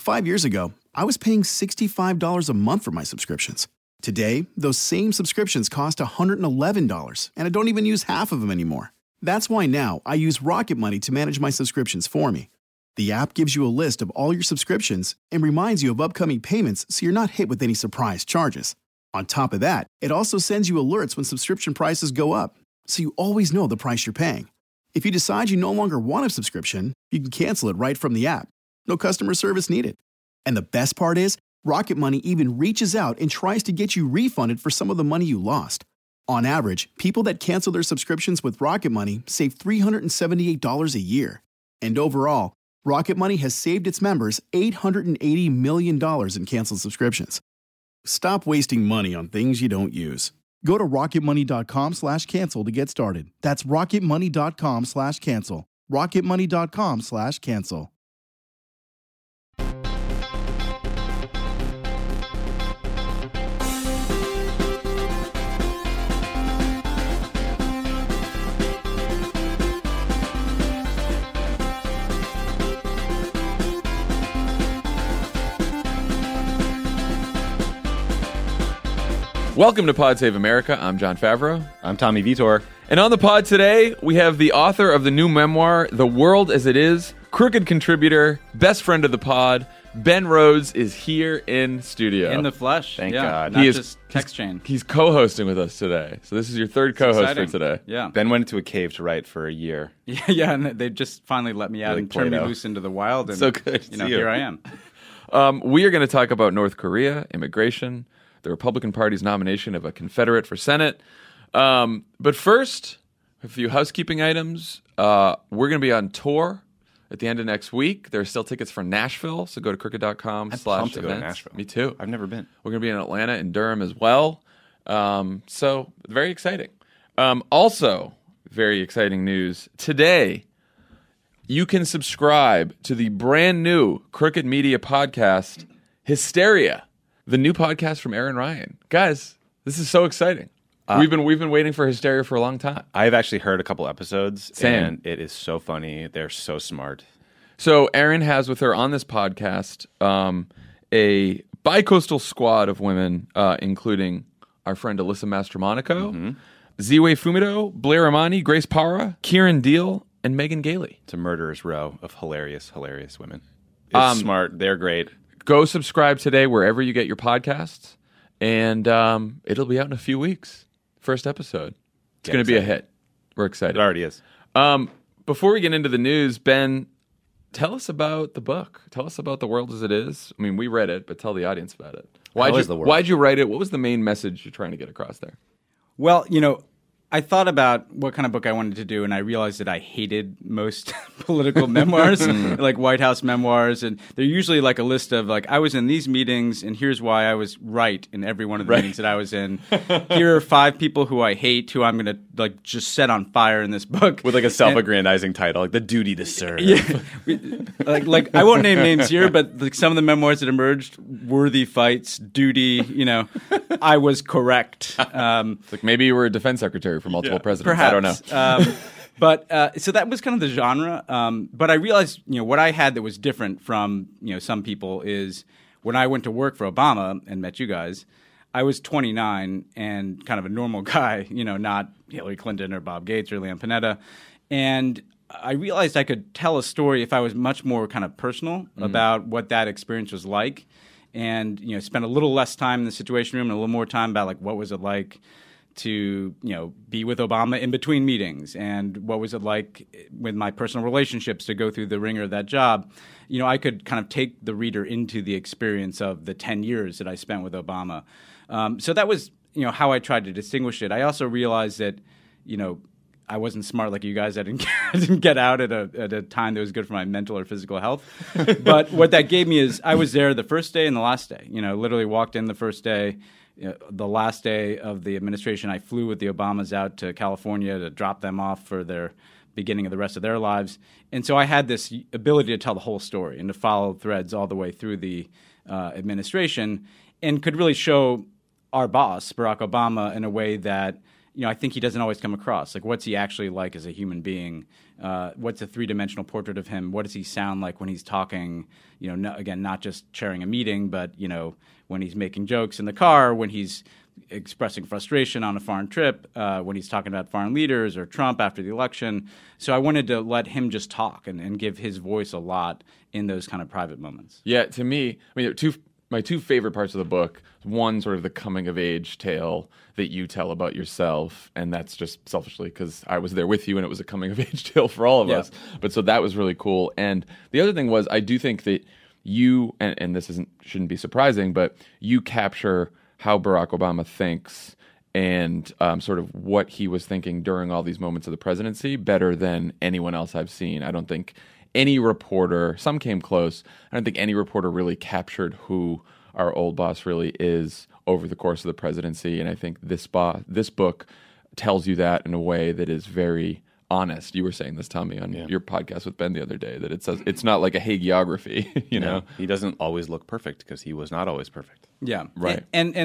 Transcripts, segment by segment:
5 years ago, I was paying $65 a month for my subscriptions. Today, those same subscriptions cost $111, and I don't even use half of them anymore. That's why now I use Rocket Money to manage my subscriptions for me. The app gives you a list of all your subscriptions and reminds you of upcoming payments so you're not hit with any surprise charges. On top of that, it also sends you alerts when subscription prices go up, so you always know the price you're paying. If you decide you no longer want a subscription, you can cancel it right from the app. No customer service needed. And the best part is, Rocket Money even reaches out and tries to get you refunded for some of the money you lost. On average, people that cancel their subscriptions with Rocket Money save $378 a year. And overall, Rocket Money has saved its members $880 million in canceled subscriptions. Stop wasting money on things you don't use. Go to rocketmoney.com/cancel to get started. That's rocketmoney.com/cancel. rocketmoney.com/cancel. Welcome to Pod Save America. I'm John Favreau. I'm Tommy Vitor. And on the pod today, we have the author of the new memoir, The World as It Is, Crooked contributor, best friend of the pod, Ben Rhodes is here in studio. In the flesh. Thank God. Not just text chain. He's co-hosting with us today. So this is your third co-host exciting. for today. Yeah. Ben went into a cave to write for a year. Yeah, and they just finally let me out Like and turned me Plato. loose into the wild. And, So good to see you. Here I am. We are going to talk about North Korea, immigration, the Republican Party's nomination of a Confederate for Senate. But first, a few housekeeping items. We're going to be on tour at the end of next week. There are still tickets for Nashville, so go to crooked.com/events. pumped to go to Nashville. Me too. I've never been. We're going to be in Atlanta and Durham as well. So very exciting. Also, very exciting news. Today, you can subscribe to the brand new Crooked Media podcast, Hysteria, the new podcast from Aaron Ryan. Guys, this is so exciting. We've been waiting for Hysteria for a long time. I've actually heard a couple episodes, Same. and it is so funny. They're so smart. So Aaron has with her on this podcast a bi-coastal squad of women, including our friend Alyssa Mastromonaco, Ziwe Fumido, Blair Amani, Grace Parra, Kieran Deal, and Megan Gailey. It's a murderer's row of hilarious, hilarious women. It's smart. They're great. Go subscribe today wherever you get your podcasts, and it'll be out in a few weeks. First episode. It's going to be a hit. We're excited. It already is. Before we get into the news, Ben, tell us about the book. Tell us about The World as It Is. I mean, we read it, but tell the audience about it. Why'd you write it? What was the main message you're trying to get across there? Well, I thought about what kind of book I wanted to do, and I realized that I hated most political memoirs, like White House memoirs, and they're usually like a list of like, I was in these meetings, and here's why I was right in every one of the meetings that I was in. Here are 5 people who I hate, who I'm going to like just set on fire in this book. With like a self-aggrandizing title, like The Duty to Serve. Yeah, like I won't name names here, but like some of the memoirs that emerged, Worthy Fights, Duty, I was correct. It's like maybe you were a defense secretary for multiple presidents. Perhaps. I don't know. But so that was kind of the genre. But I realized, what I had that was different from, some people is when I went to work for Obama and met you guys, I was 29 and kind of a normal guy, not Hillary Clinton or Bob Gates or Leon Panetta. And I realized I could tell a story if I was much more kind of personal about what that experience was like, and spend a little less time in the Situation Room and a little more time about like what was it like to be with Obama in between meetings, and what was it like with my personal relationships to go through the ringer of that job. I could kind of take the reader into the experience of the 10 years that I spent with Obama. So that was how I tried to distinguish it. I also realized that I wasn't smart like you guys. I didn't get out at a time that was good for my mental or physical health. But what that gave me is I was there the first day and the last day. Literally walked in the first day. The last day of the administration, I flew with the Obamas out to California to drop them off for their beginning of the rest of their lives. And so I had this ability to tell the whole story and to follow threads all the way through the administration, and could really show our boss, Barack Obama, in a way that I think he doesn't always come across. Like, what's he actually like as a human being? What's a three-dimensional portrait of him? What does he sound like when he's talking? Again, not just chairing a meeting, but, when he's making jokes in the car, when he's expressing frustration on a foreign trip, when he's talking about foreign leaders or Trump after the election. So I wanted to let him just talk and give his voice a lot in those kind of private moments. Yeah, to me, my two favorite parts of the book, one sort of the coming-of-age tale that you tell about yourself, and that's just selfishly because I was there with you and it was a coming-of-age tale for all of us. But so that was really cool. And the other thing was I do think that you, and this shouldn't be surprising, but you capture how Barack Obama thinks and sort of what he was thinking during all these moments of the presidency better than anyone else I've seen. I don't think any reporter, some came close, I don't think any reporter really captured who our old boss really is over the course of the presidency. And I think this book tells you that in a way that is very honest. You were saying this, Tommy, on your podcast with Ben the other day, that it says it's not like a hagiography, know? He doesn't always look perfect because he was not always perfect. Yeah. Right.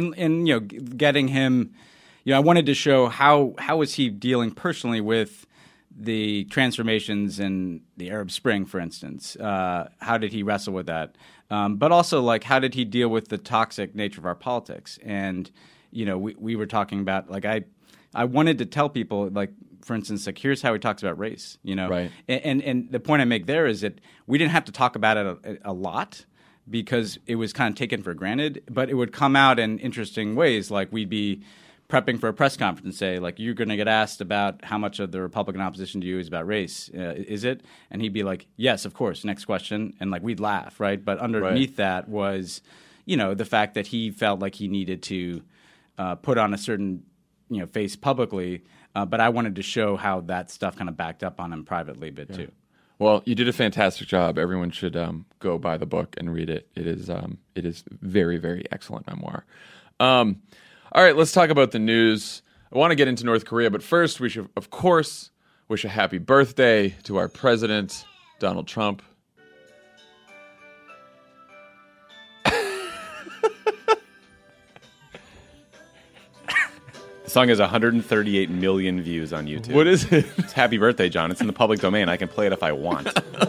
And getting him, I wanted to show how is he dealing personally with the transformations in the Arab Spring, for instance. How did he wrestle with that? But also, like, how did he deal with the toxic nature of our politics? And, we were talking about, like, I wanted to tell people, like, for instance, like, here's how he talks about race, Right. And the point I make there is that we didn't have to talk about it a lot because it was kind of taken for granted, but it would come out in interesting ways. Like, we'd be prepping for a press conference and say, like, you're going to get asked about how much of the Republican opposition to you is about race. Is it? And he'd be like, yes, of course. Next question. And, like, we'd laugh, right? But underneath that was, the fact that he felt like he needed to put on a certain, face publicly. But I wanted to show how that stuff kind of backed up on him privately a bit too. Well, you did a fantastic job. Everyone should go buy the book and read it. It is very, very excellent memoir. All right, let's talk about the news. I want to get into North Korea, but first we should, of course, wish a happy birthday to our president, Donald Trump. The song has 138 million views on YouTube. What is it? It's Happy Birthday, John. It's in the public domain. I can play it if I want.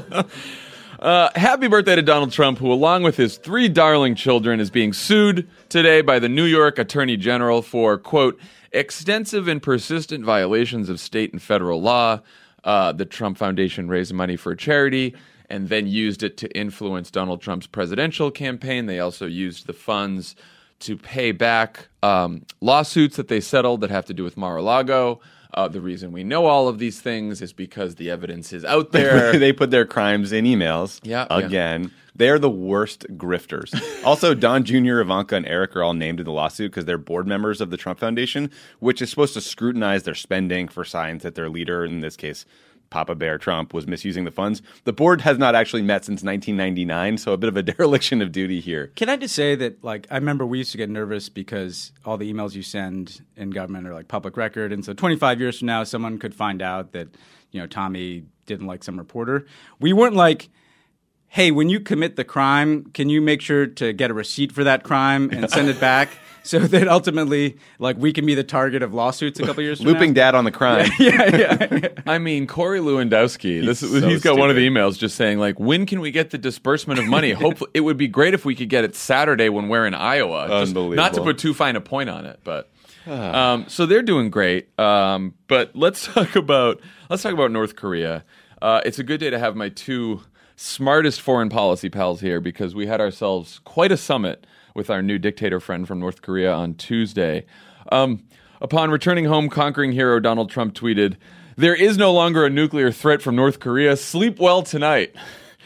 Happy birthday to Donald Trump, who, along with his 3 darling children, is being sued today by the New York Attorney General for, quote, extensive and persistent violations of state and federal law. The Trump Foundation raised money for a charity and then used it to influence Donald Trump's presidential campaign. They also used the funds to pay back lawsuits that they settled that have to do with Mar-a-Lago. The reason we know all of these things is because the evidence is out there. They put their crimes in emails. Again. They're the worst grifters. Also, Don Jr., Ivanka, and Eric are all named in the lawsuit because they're board members of the Trump Foundation, which is supposed to scrutinize their spending for signs that their leader, in this case, Papa Bear Trump, was misusing the funds. The board has not actually met since 1999, so a bit of a dereliction of duty here. Can I just say that, like, I remember we used to get nervous because all the emails you send in government are, like, public record, and so 25 years from now, someone could find out that, Tommy didn't like some reporter. We weren't like, hey, when you commit the crime, can you make sure to get a receipt for that crime and send it back? So that ultimately, like, we can be the target of lawsuits a couple years from Looping now. dad on the crime. Yeah. I mean, Corey Lewandowski, he's got one of the emails just saying, like, when can we get the disbursement of money? Hopefully, it would be great if we could get it Saturday when we're in Iowa. Unbelievable. Not to put too fine a point on it, but so they're doing great. But let's talk about North Korea. It's a good day to have my 2 smartest foreign policy pals here because we had ourselves quite a summit with our new dictator friend from North Korea on Tuesday. Upon returning home, conquering hero Donald Trump tweeted, "There is no longer a nuclear threat from North Korea. Sleep well tonight."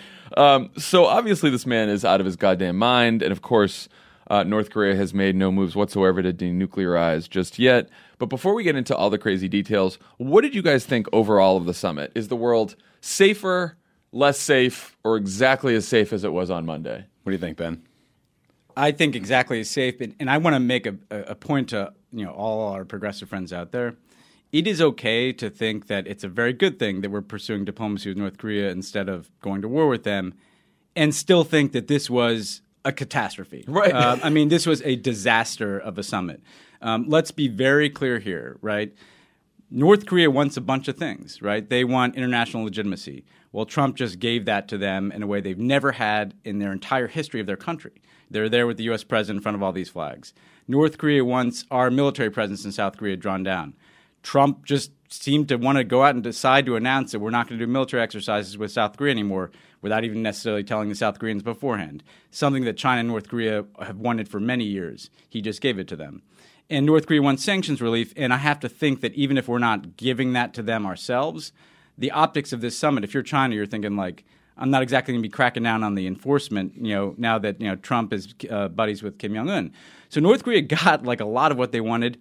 So obviously this man is out of his goddamn mind. And of course, North Korea has made no moves whatsoever to denuclearize just yet. But before we get into all the crazy details, what did you guys think overall of the summit? Is the world safer, less safe, or exactly as safe as it was on Monday? What do you think, Ben? I think exactly as safe, and I want to make a point to all our progressive friends out there. It is okay to think that it's a very good thing that we're pursuing diplomacy with North Korea instead of going to war with them, and still think that this was a catastrophe. Right. I mean, this was a disaster of a summit. Let's be very clear here, right? North Korea wants a bunch of things, right? They want international legitimacy. Well, Trump just gave that to them in a way they've never had in their entire history of their country. They're there with the U.S. president in front of all these flags. North Korea wants our military presence in South Korea drawn down. Trump just seemed to want to go out and decide to announce that we're not going to do military exercises with South Korea anymore without even necessarily telling the South Koreans beforehand, something that China and North Korea have wanted for many years. He just gave it to them. And North Korea wants sanctions relief, and I have to think that even if we're not giving that to them ourselves, the optics of this summit, if you're China, you're thinking like, I'm not exactly going to be cracking down on the enforcement, now that Trump is buddies with Kim Jong-un. So North Korea got like a lot of what they wanted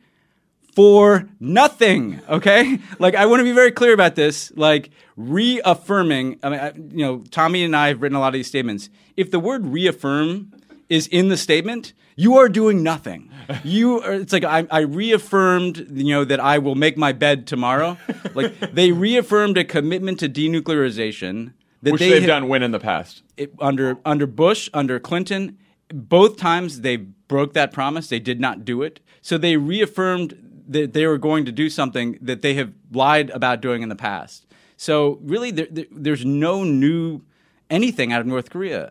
for nothing, okay? Like, I want to be very clear about this, like reaffirming, Tommy and I have written a lot of these statements. If the word reaffirm is in the statement, you are doing nothing. It's like I reaffirmed, that I will make my bed tomorrow. Like, they reaffirmed a commitment to denuclearization that which they've done when in the past. Under Bush, under Clinton, both times they broke that promise. They did not do it. So they reaffirmed that they were going to do something that they have lied about doing in the past. So really, there's no new anything out of North Korea.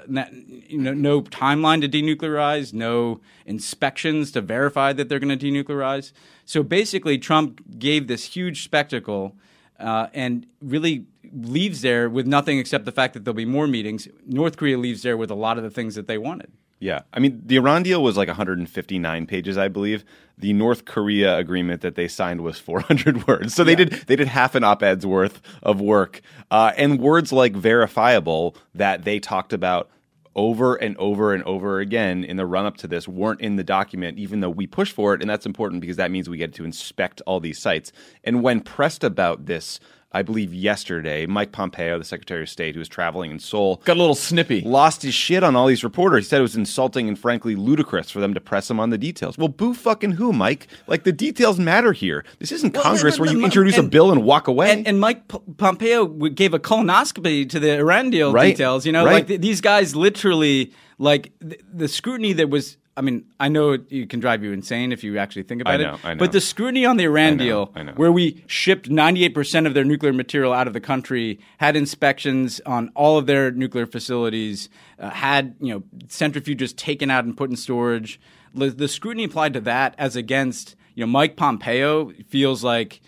No timeline to denuclearize, no inspections to verify that they're going to denuclearize. So basically, Trump gave this huge spectacle and really leaves there with nothing except the fact that there'll be more meetings. North Korea leaves there with a lot of the things that they wanted. Yeah. I mean, the Iran deal was like 159 pages, I believe. The North Korea agreement that they signed was 400 words. So they did half an op-ed's worth of work. And words like verifiable that they talked about over and over and over again in the run-up to this weren't in the document, even though we push for it. And that's important because that means we get to inspect all these sites. And when pressed about this, I believe yesterday, Mike Pompeo, the Secretary of State, who was traveling in Seoul, got a little snippy, lost his shit on all these reporters. He said it was insulting and frankly ludicrous for them to press him on the details. Well, boo fucking who, Mike? Like, the details matter here. This isn't Congress where you introduce a bill and walk away. And Mike Pompeo gave a colonoscopy to the Iran deal details. Like these guys literally, like the scrutiny that was. I mean, I know it can drive you insane if you actually think about it. I know. But the scrutiny on the Iran deal, where we shipped 98% of their nuclear material out of the country, had inspections on all of their nuclear facilities, had centrifuges taken out and put in storage. The scrutiny applied to that as against Mike Pompeo feels like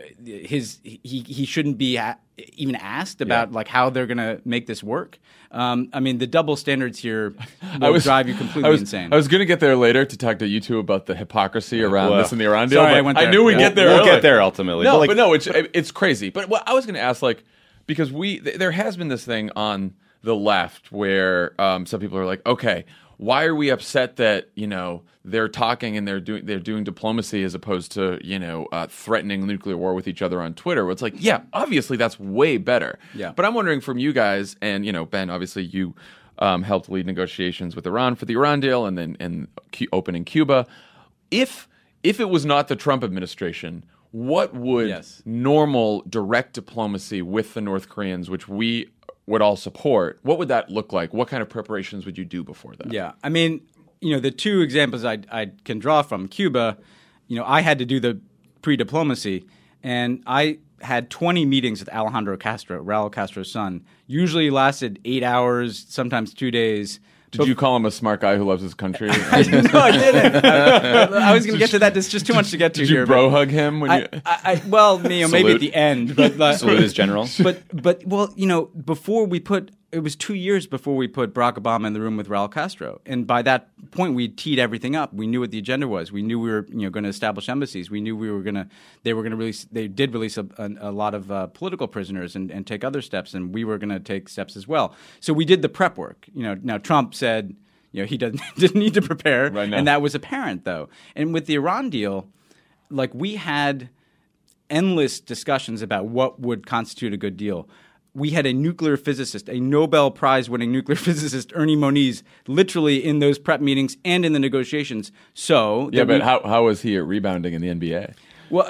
he shouldn't be even asked about like how they're going to make this work. I mean, the double standards here will drive you completely insane. I was going to get there later to talk to you two about the hypocrisy around this and the Iran deal. Sorry, but I knew we'd get there. We'll get there ultimately. No, but no, it's crazy. But what I was going to ask, because there has been this thing on the left where some people are like, okay, why are we upset that they're talking and they're doing diplomacy as opposed to threatening nuclear war with each other on Twitter? Where it's like, yeah, obviously that's way better. Yeah. But I'm wondering from you guys, and Ben, obviously you helped lead negotiations with Iran for the Iran deal, and then opening Cuba. If it was not the Trump administration, what would normal direct diplomacy with the North Koreans, which we would all support, what would that look like? What kind of preparations would you do before that? Yeah, I mean, the two examples I can draw from Cuba, I had to do the pre-diplomacy, and I had 20 meetings with Alejandro Castro, Raul Castro's son. Usually lasted 8 hours, sometimes 2 days. Did you call him a smart guy who loves his country? No, I didn't. I was going to get to that. There's just too much to get to here. Did you bro hug him? When maybe at the end. But salute his general. But before we put it was 2 years before we put Barack Obama in the room with Raul Castro, and by that point we teed everything up. We knew what the agenda was. We knew we were going to establish embassies. We knew they were going to release. They did release a lot of political prisoners and take other steps, and we were going to take steps as well. So we did the prep work. Now Trump said he didn't need to prepare, right now. And that was apparent though. And with the Iran deal, we had endless discussions about what would constitute a good deal. We had a nuclear physicist, a Nobel Prize-winning nuclear physicist, Ernie Moniz, literally in those prep meetings and in the negotiations. So but how was he at rebounding in the NBA? Well,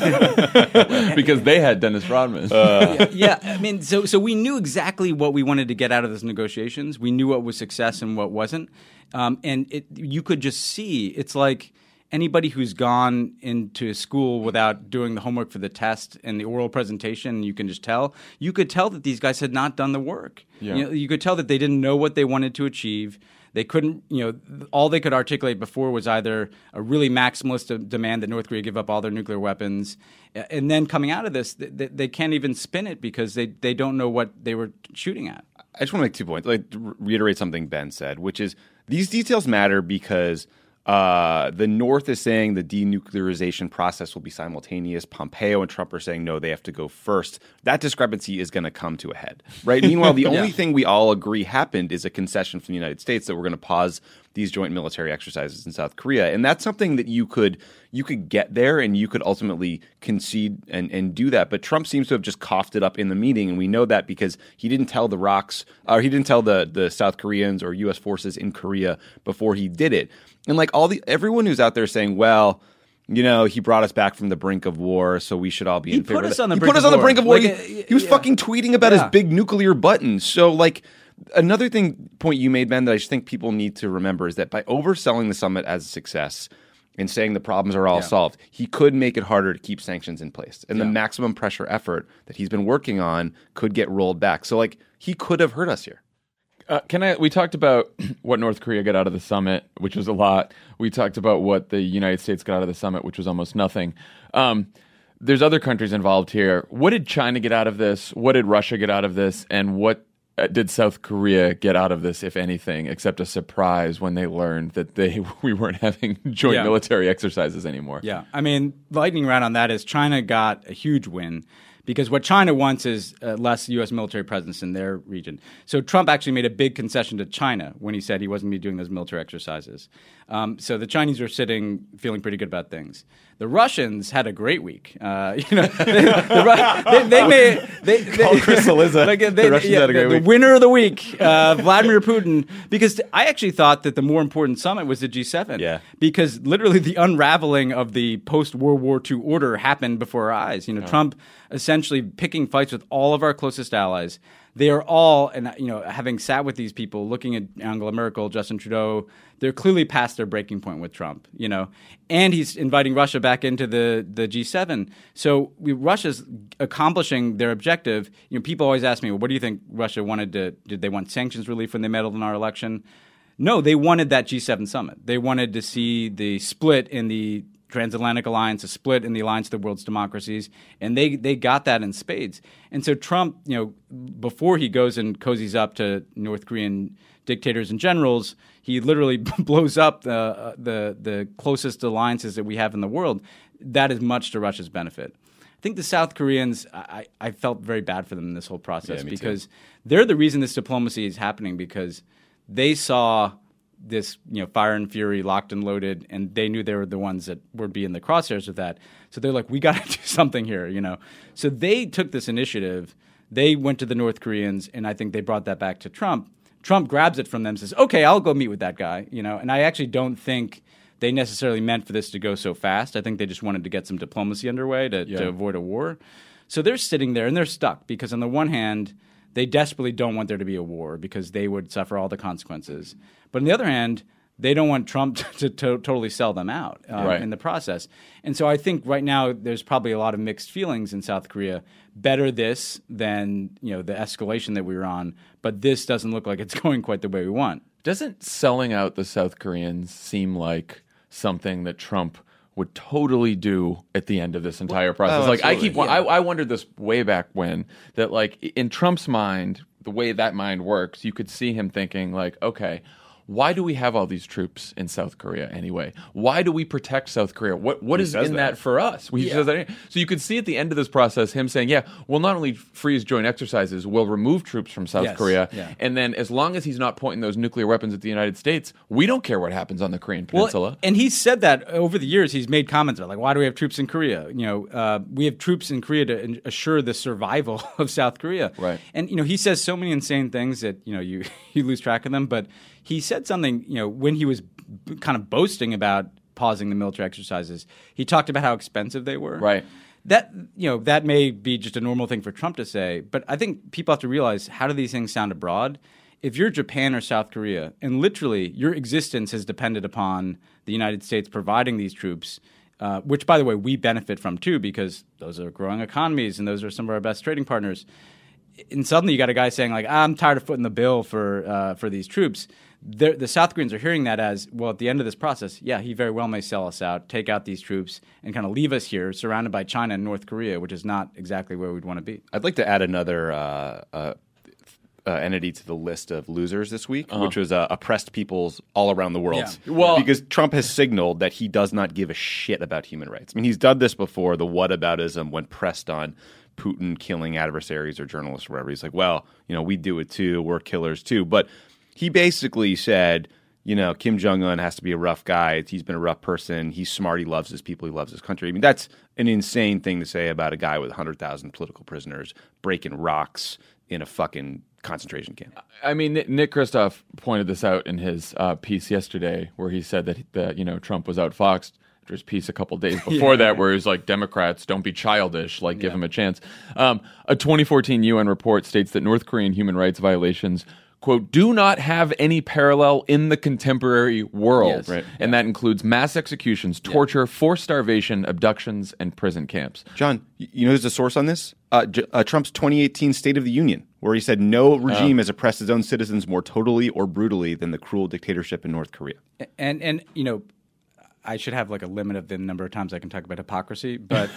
because they had Dennis Rodman. I mean, so we knew exactly what we wanted to get out of those negotiations. We knew what was success and what wasn't, and you could just see. It's like anybody who's gone into school without doing the homework for the test and the oral presentation, you can just tell. You could tell that these guys had not done the work. Yeah. You could tell that they didn't know what they wanted to achieve. They couldn't, all they could articulate before was either a really maximalist demand that North Korea give up all their nuclear weapons, and then coming out of this, they can't even spin it because they don't know what they were shooting at. I just want to make 2 points, reiterate something Ben said, which is these details matter because the North is saying the denuclearization process will be simultaneous. Pompeo and Trump are saying, no, they have to go first. That discrepancy is going to come to a head, right? Meanwhile, the only thing we all agree happened is a concession from the United States that we're going to pause these joint military exercises in South Korea. And that's something that you could get there and you could ultimately concede and do that. But Trump seems to have just coughed it up in the meeting. And we know that because he didn't tell he didn't tell the South Koreans or U.S. forces in Korea before he did it. And everyone who's out there saying, well, he brought us back from the brink of war, so we should all be in favor of that. He put us on the brink of war. He was fucking tweeting about his big nuclear button. So, another point you made, Ben, that I just think people need to remember is that by overselling the summit as a success and saying the problems are all solved, he could make it harder to keep sanctions in place. And the maximum pressure effort that he's been working on could get rolled back. So, he could have hurt us here. We talked about what North Korea got out of the summit, which was a lot. We talked about what the United States got out of the summit, which was almost nothing. There's other countries involved here. What did China get out of this? What did Russia get out of this? And what did South Korea get out of this, if anything, except a surprise when they learned that we weren't having joint military exercises anymore? Yeah. I mean, lightning round on that is China got a huge win. Because what China wants is less U.S. military presence in their region. So Trump actually made a big concession to China when he said he wasn't going to be doing those military exercises. So the Chinese are feeling pretty good about things. The Russians had a great week. They made Chris Cillizza. The Russians had a great week. The winner of the week, Vladimir Putin. Because I actually thought that the more important summit was the G7. Yeah. Because literally the unraveling of the post-World War II order happened before our eyes. Trump essentially picking fights with all of our closest allies. They are all, and having sat with these people, looking at Angela Merkel, Justin Trudeau, they're clearly past their breaking point with Trump, and he's inviting Russia back into the G7. So Russia's accomplishing their objective. People always ask me, well, what do you think Russia wanted did they want sanctions relief when they meddled in our election? No, they wanted that G7 summit. They wanted to see the split in the transatlantic alliance, a split in the alliance of the world's democracies, and they got that in spades. And so Trump, before he goes and cozies up to North Korean dictators and generals, he literally blows up the closest alliances that we have in the world. That is much to Russia's benefit. I think the South Koreans, I felt very bad for them in this whole process because they're the reason this diplomacy is happening, because they saw this, fire and fury, locked and loaded, and they knew they were the ones that would be in the crosshairs of that. So they're like, we got to do something here, So they took this initiative. They went to the North Koreans, and I think they brought that back to Trump. Trump grabs it from them and says, okay, I'll go meet with that guy, And I actually don't think they necessarily meant for this to go so fast. I think they just wanted to get some diplomacy underway to avoid a war. So they're sitting there, and they're stuck because on the one hand, they desperately don't want there to be a war because they would suffer all the consequences. But on the other hand, they don't want Trump to totally sell them out in the process. And so I think right now there's probably a lot of mixed feelings in South Korea. Better this than the escalation that we were on, but this doesn't look like it's going quite the way we want. Doesn't selling out the South Koreans seem like something that Trump would totally do at the end of this entire process? I wondered this way back when, that in Trump's mind, the way that mind works, you could see him thinking okay, why do we have all these troops in South Korea anyway? Why do we protect South Korea? What is in that for us? So you could see at the end of this process him saying, we'll not only freeze joint exercises, we'll remove troops from South Korea. Yeah. And then as long as he's not pointing those nuclear weapons at the United States, we don't care what happens on the Korean Peninsula. Well, and he's said that over the years. He's made comments about why do we have troops in Korea? We have troops in Korea to assure the survival of South Korea. Right. And he says so many insane things that you lose track of them. But he said something, when he was kind of boasting about pausing the military exercises, he talked about how expensive they were. Right. That that may be just a normal thing for Trump to say, but I think people have to realize, how do these things sound abroad? if you're Japan or South Korea, and literally your existence has depended upon the United States providing these troops, which, by the way, we benefit from too, because those are growing economies and those are some of our best trading partners. And suddenly you got a guy saying, like, I'm tired of footing the bill for these troops. The South Koreans are hearing that as, well, at the end of this process, yeah, he very well may sell us out, take out these troops, and kind of leave us here surrounded by China and North Korea, which is not exactly where we'd want to be. I'd like to add another entity to the list of losers this week, which was oppressed peoples all around the world. Yeah. Well, because Trump has signaled that he does not give a shit about human rights. I mean, he's done this before, the whataboutism when pressed on Putin killing adversaries or journalists or whatever. He's like, well, we do it too. We're killers too. But he basically said, Kim Jong-un has to be a rough guy. He's been a rough person. He's smart. He loves his people. He loves his country. I mean, that's an insane thing to say about a guy with 100,000 political prisoners breaking rocks in a fucking concentration camp. I mean, Nick Kristof pointed this out in his piece yesterday, where he said that Trump was outfoxed. His piece a couple days before that, where he was like, Democrats, don't be childish, give him a chance. A 2014 UN report states that North Korean human rights violations, quote, do not have any parallel in the contemporary world. Yes. Right. And that includes mass executions, torture, forced starvation, abductions, and prison camps. John, there's a source on this? Trump's 2018 State of the Union, where he said no regime has oppressed its own citizens more totally or brutally than the cruel dictatorship in North Korea. And I should have like a limit of the number of times I can talk about hypocrisy. But,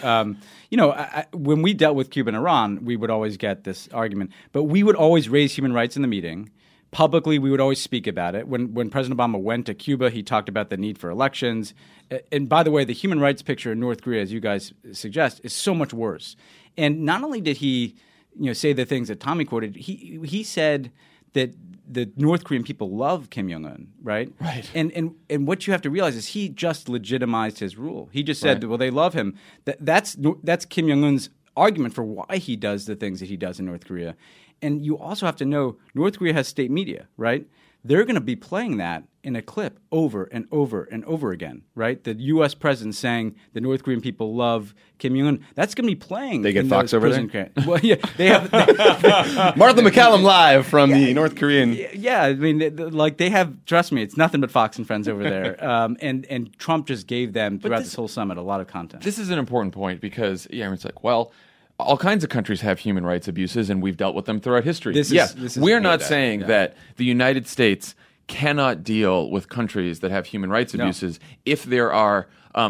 when we dealt with Cuba and Iran, we would always get this argument. But we would always raise human rights in the meeting. Publicly, we would always speak about it. When President Obama went to Cuba, he talked about the need for elections. And by the way, the human rights picture in North Korea, as you guys suggest, is so much worse. And not only did he say the things that Tommy quoted, he said that the North Korean people love Kim Jong-un, right? Right. And what you have to realize is he just legitimized his rule. He just said, well, they love him. That's Kim Jong-un's argument for why he does the things that he does in North Korea. And you also have to know North Korea has state media, right? They're going to be playing that in a clip over and over and over again, right? The U.S. president saying the North Korean people love Kim Jong-un. That's going to be playing. They get Fox over there? Well, yeah. They have Martha McCallum live from the North Korean. Yeah, I mean, they have, trust me, it's nothing but Fox and Friends over there. And Trump just gave them, throughout this whole summit, a lot of content. This is an important point because, it's like, well, all kinds of countries have human rights abuses, and we've dealt with them throughout history. We're not saying that the United States cannot deal with countries that have human rights abuses if there are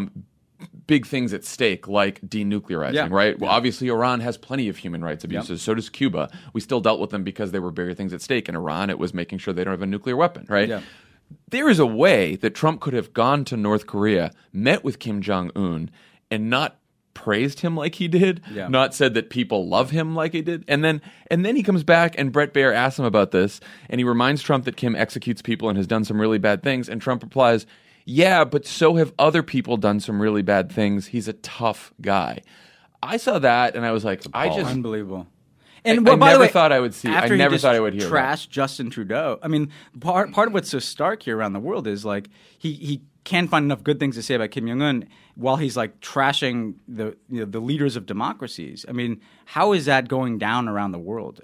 big things at stake, like denuclearizing, right? Well, obviously, Iran has plenty of human rights abuses. So does Cuba. We still dealt with them because there were bigger things at stake. In Iran, it was making sure they don't have a nuclear weapon, right? Yeah. There is a way that Trump could have gone to North Korea, met with Kim Jong-un, and not praised him like he did, not said that people love him like he did. And then he comes back and Bret Baier asks him about this, and he reminds Trump that Kim executes people and has done some really bad things, and Trump replies, yeah, but so have other people done some really bad things. He's a tough guy. I saw that and I was like, unbelievable. And I never thought I would see. I never thought I would hear trash Justin Trudeau. I mean, part of what's so stark here around the world is like he can't find enough good things to say about Kim Jong-un while he's like trashing the leaders of democracies. I mean, how is that going down around the world?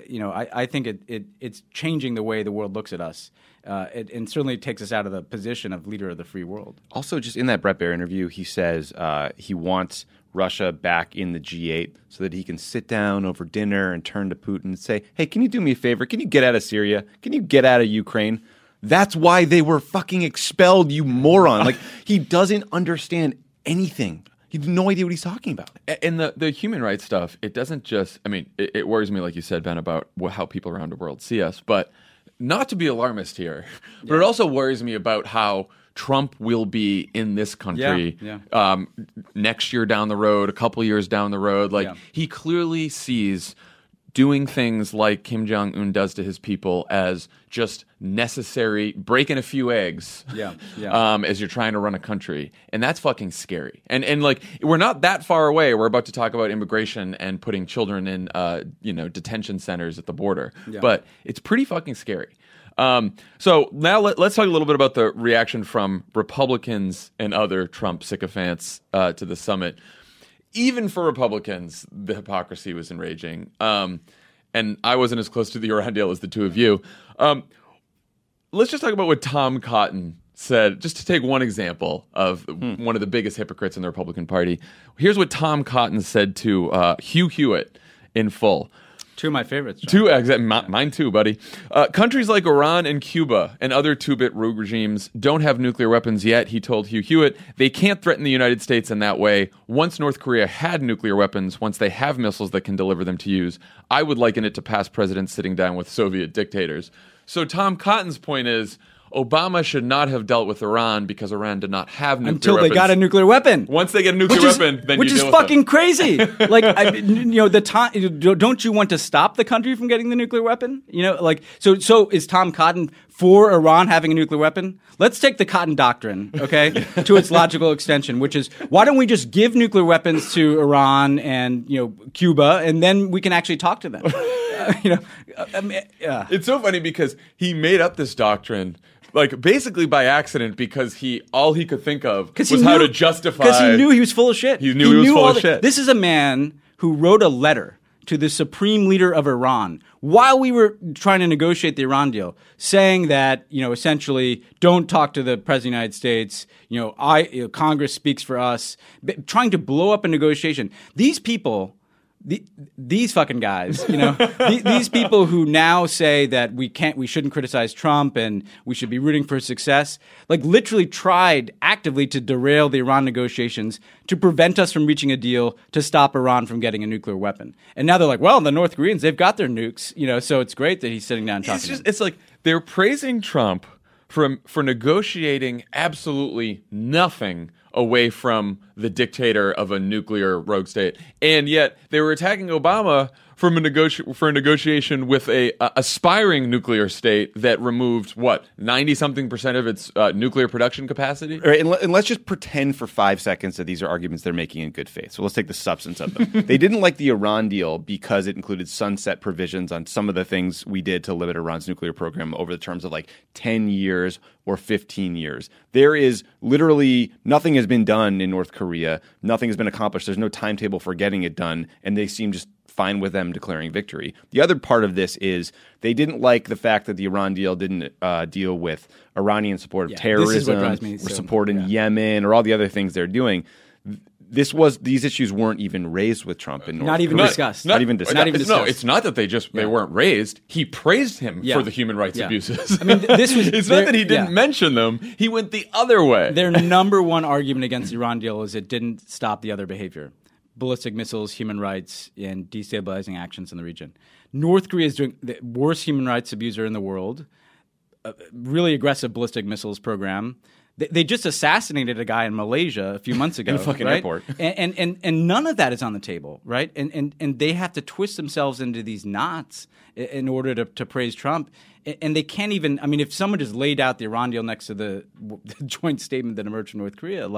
I think it's changing the way the world looks at us. And certainly takes us out of the position of leader of the free world. Also, just in that Bret Baier interview, he says he wants Russia back in the G8 so that he can sit down over dinner and turn to Putin and say, hey, can you do me a favor? Can you get out of Syria? Can you get out of Ukraine? That's why they were fucking expelled, you moron. Like, he doesn't understand anything. He has no idea what he's talking about. And the human rights stuff, it doesn't just, it worries me, like you said, Ben, about how people around the world see us. But not to be alarmist here, but it also worries me about how Trump will be in this country next year down the road, a couple years down the road. He clearly sees doing things like Kim Jong-un does to his people as just necessary, breaking a few eggs as you're trying to run a country. And that's fucking scary. And like, we're not that far away. We're about to talk about immigration and putting children in, detention centers at the border. Yeah. But it's pretty fucking scary. So now let's talk a little bit about the reaction from Republicans and other Trump sycophants to the summit. Even for Republicans, the hypocrisy was enraging. And and I wasn't as close to the Iran deal as the two of you. Let's just talk about what Tom Cotton said, just to take one example of one of the biggest hypocrites in the Republican Party. Here's what Tom Cotton said to Hugh Hewitt in full. Two of my favorites. John. Mine too, buddy. Countries like Iran and Cuba and other two-bit rogue regimes don't have nuclear weapons yet, he told Hugh Hewitt. They can't threaten the United States in that way. Once North Korea had nuclear weapons, once they have missiles that can deliver them to use, I would liken it to past presidents sitting down with Soviet dictators. So Tom Cotton's point is, Obama should not have dealt with Iran because Iran did not have nuclear until weapons. They got a nuclear weapon. Once they get a nuclear weapon, then which you is deal with fucking them. crazy. Like, the time. Don't you want to stop the country from getting the nuclear weapon? So is Tom Cotton for Iran having a nuclear weapon? Let's take the Cotton Doctrine, okay, to its logical extension, which is why don't we just give nuclear weapons to Iran and Cuba, and then we can actually talk to them. It's so funny because he made up this doctrine. Like basically by accident, because all he could think of was how to justify. Because he knew he was full of shit. He knew he was full of shit. This is a man who wrote a letter to the supreme leader of Iran while we were trying to negotiate the Iran deal, saying that essentially don't talk to the president of the United States. Congress speaks for us. Trying to blow up a negotiation. These people. These fucking guys, these people who now say that we shouldn't criticize Trump and we should be rooting for his success, like literally tried actively to derail the Iran negotiations to prevent us from reaching a deal to stop Iran from getting a nuclear weapon. And now they're like, well, the North Koreans, they've got their nukes, so it's great that he's sitting down and talking. It's like they're praising Trump for negotiating absolutely nothing away from the dictator of a nuclear rogue state, and yet they were attacking Obama for a negotiation with a aspiring nuclear state that removed 90-something% of its nuclear production capacity. All right, and let's just pretend for 5 seconds that these are arguments they're making in good faith. So let's take the substance of them. They didn't like the Iran deal because it included sunset provisions on some of the things we did to limit Iran's nuclear program over the terms of 10 years or 15 years. There is literally nothing has been done in North Korea. Nothing has been accomplished. There's no timetable for getting it done, and they seem just fine with them declaring victory. The other part of this is they didn't like the fact that the Iran deal didn't deal with Iranian support of terrorism or support in Yemen or all the other things they're doing. These issues weren't even raised with Trump in North Not even Korea. discussed. Not even discussed. No, it's not that they weren't raised. He praised him for the human rights abuses. I mean, it's not that he didn't mention them. He went the other way. Their number one argument against the Iran deal is it didn't stop the other behavior. Ballistic missiles, human rights, and destabilizing actions in the region. North Korea is doing the worst human rights abuser in the world, a really aggressive ballistic missiles program. They just assassinated a guy in Malaysia a few months ago. In a fucking right? airport. And none of that is on the table, right? And they have to twist themselves into these knots in order to praise Trump. And they can't even, I mean, if someone just laid out the Iran deal next to the joint statement that emerged from North Korea,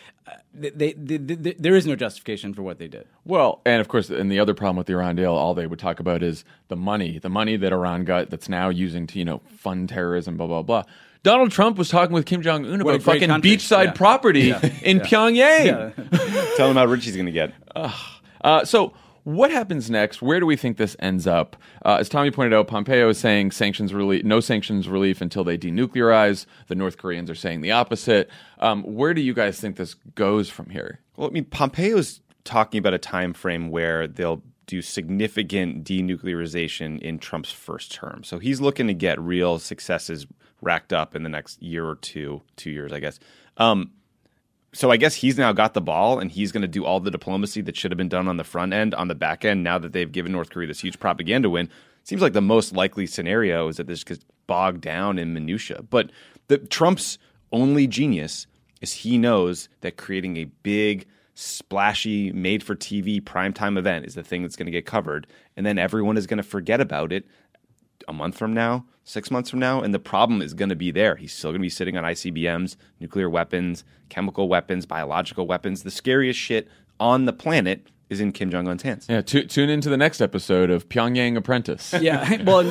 there is no justification for what they did. Well, and of course, and the other problem with the Iran deal, all they would talk about is the money that Iran got that's now using to, fund terrorism, blah, blah, blah. Donald Trump was talking with Kim Jong-un about fucking beachside property in Pyongyang. Tell him how rich he's going to get. So what happens next? Where do we think this ends up? As Tommy pointed out, Pompeo is saying no sanctions relief until they denuclearize. The North Koreans are saying the opposite. Where do you guys think this goes from here? Well, I mean, Pompeo's talking about a time frame where they'll do significant denuclearization in Trump's first term. So he's looking to get real successes racked up in the next year or 2 years, I guess. So I guess he's now got the ball, and he's going to do all the diplomacy that should have been done on the front end, on the back end, now that they've given North Korea this huge propaganda win. Seems like the most likely scenario is that this gets bogged down in minutia. But Trump's only genius is he knows that creating a big, splashy, made-for-TV primetime event is the thing that's going to get covered, and then everyone is going to forget about it a month from now, 6 months from now, and the problem is going to be there. He's still going to be sitting on ICBMs, nuclear weapons, chemical weapons, biological weapons. The scariest shit on the planet is in Kim Jong-un's hands. Yeah, tune into the next episode of Pyongyang Apprentice. Yeah, well,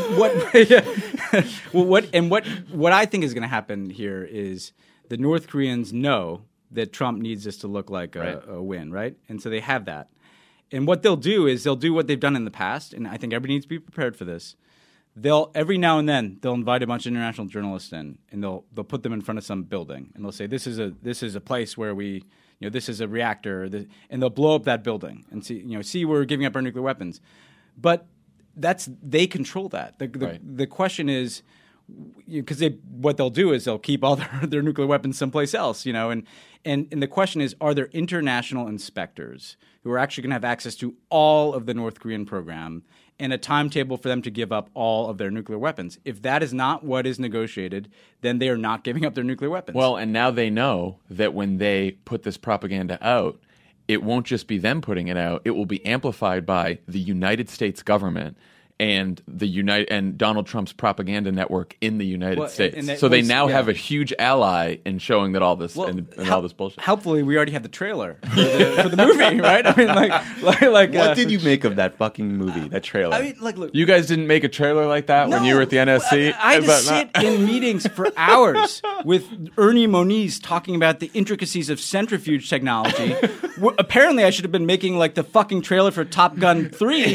what I think is going to happen here is the North Koreans know that Trump needs this to look like a win, right? And so they have that. And what they'll do is they'll do what they've done in the past, and I think everybody needs to be prepared for this. They'll every now and then they'll invite a bunch of international journalists in, and they'll put them in front of some building, and they'll say this is a place where we, this is a reactor, and they'll blow up that building and see we're giving up our nuclear weapons, but they control that. The question is, because what they'll do is they'll keep all their nuclear weapons someplace else, and the question is, are there international inspectors who are actually going to have access to all of the North Korean program and a timetable for them to give up all of their nuclear weapons? If that is not what is negotiated, then they are not giving up their nuclear weapons. Well, and now they know that when they put this propaganda out, it won't just be them putting it out. It will be amplified by the United States government and and Donald Trump's propaganda network in the United States. So they now have a huge ally in showing that all this and all this bullshit. Helpfully, we already have the trailer for the movie, right? I mean, like what did you make of that fucking movie? That trailer? I mean, look, you guys didn't make a trailer like that when you were at the NSC. I had to sit in meetings for hours with Ernie Moniz talking about the intricacies of centrifuge technology. Apparently, I should have been making like the fucking trailer for Top Gun 3,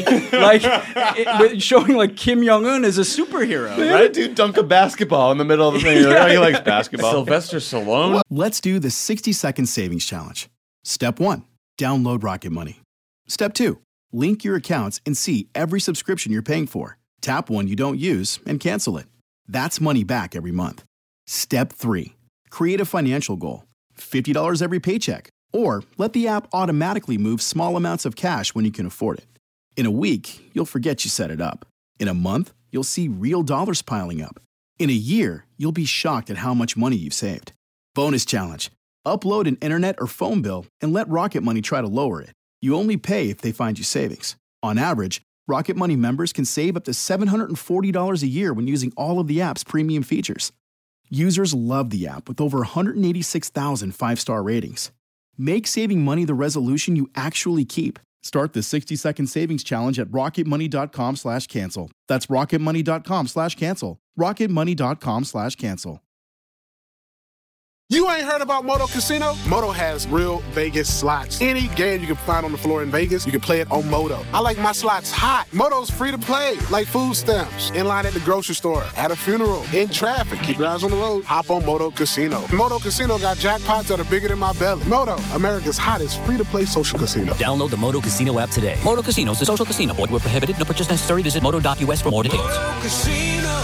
showing like Kim Jong-un as a superhero, right? Dude, dunk a basketball in the middle of the thing. Like, he likes basketball. Sylvester Stallone. Let's do the 60-second savings challenge. Step 1, download Rocket Money. Step 2, link your accounts and see every subscription you're paying for. Tap one you don't use and cancel it. That's money back every month. Step 3, create a financial goal. $50 every paycheck. Or let the app automatically move small amounts of cash when you can afford it. In a week, you'll forget you set it up. In a month, you'll see real dollars piling up. In a year, you'll be shocked at how much money you've saved. Bonus challenge. Upload an internet or phone bill and let Rocket Money try to lower it. You only pay if they find you savings. On average, Rocket Money members can save up to $740 a year when using all of the app's premium features. Users love the app with over 186,000 five-star ratings. Make saving money the resolution you actually keep. Start the 60-second savings challenge at rocketmoney.com/cancel. That's rocketmoney.com/cancel. rocketmoney.com/cancel. You ain't heard about Moto Casino? Moto has real Vegas slots. Any game you can find on the floor in Vegas, you can play it on Moto. I like my slots hot. Moto's free to play, like food stamps, in line at the grocery store, at a funeral, in traffic. Keep your eyes on the road. Hop on Moto Casino. Moto Casino got jackpots that are bigger than my belly. Moto, America's hottest free-to-play social casino. Download the Moto Casino app today. Moto Casino is a social casino. Void where prohibited. No purchase necessary. Visit moto.us for more details. Moto Casino,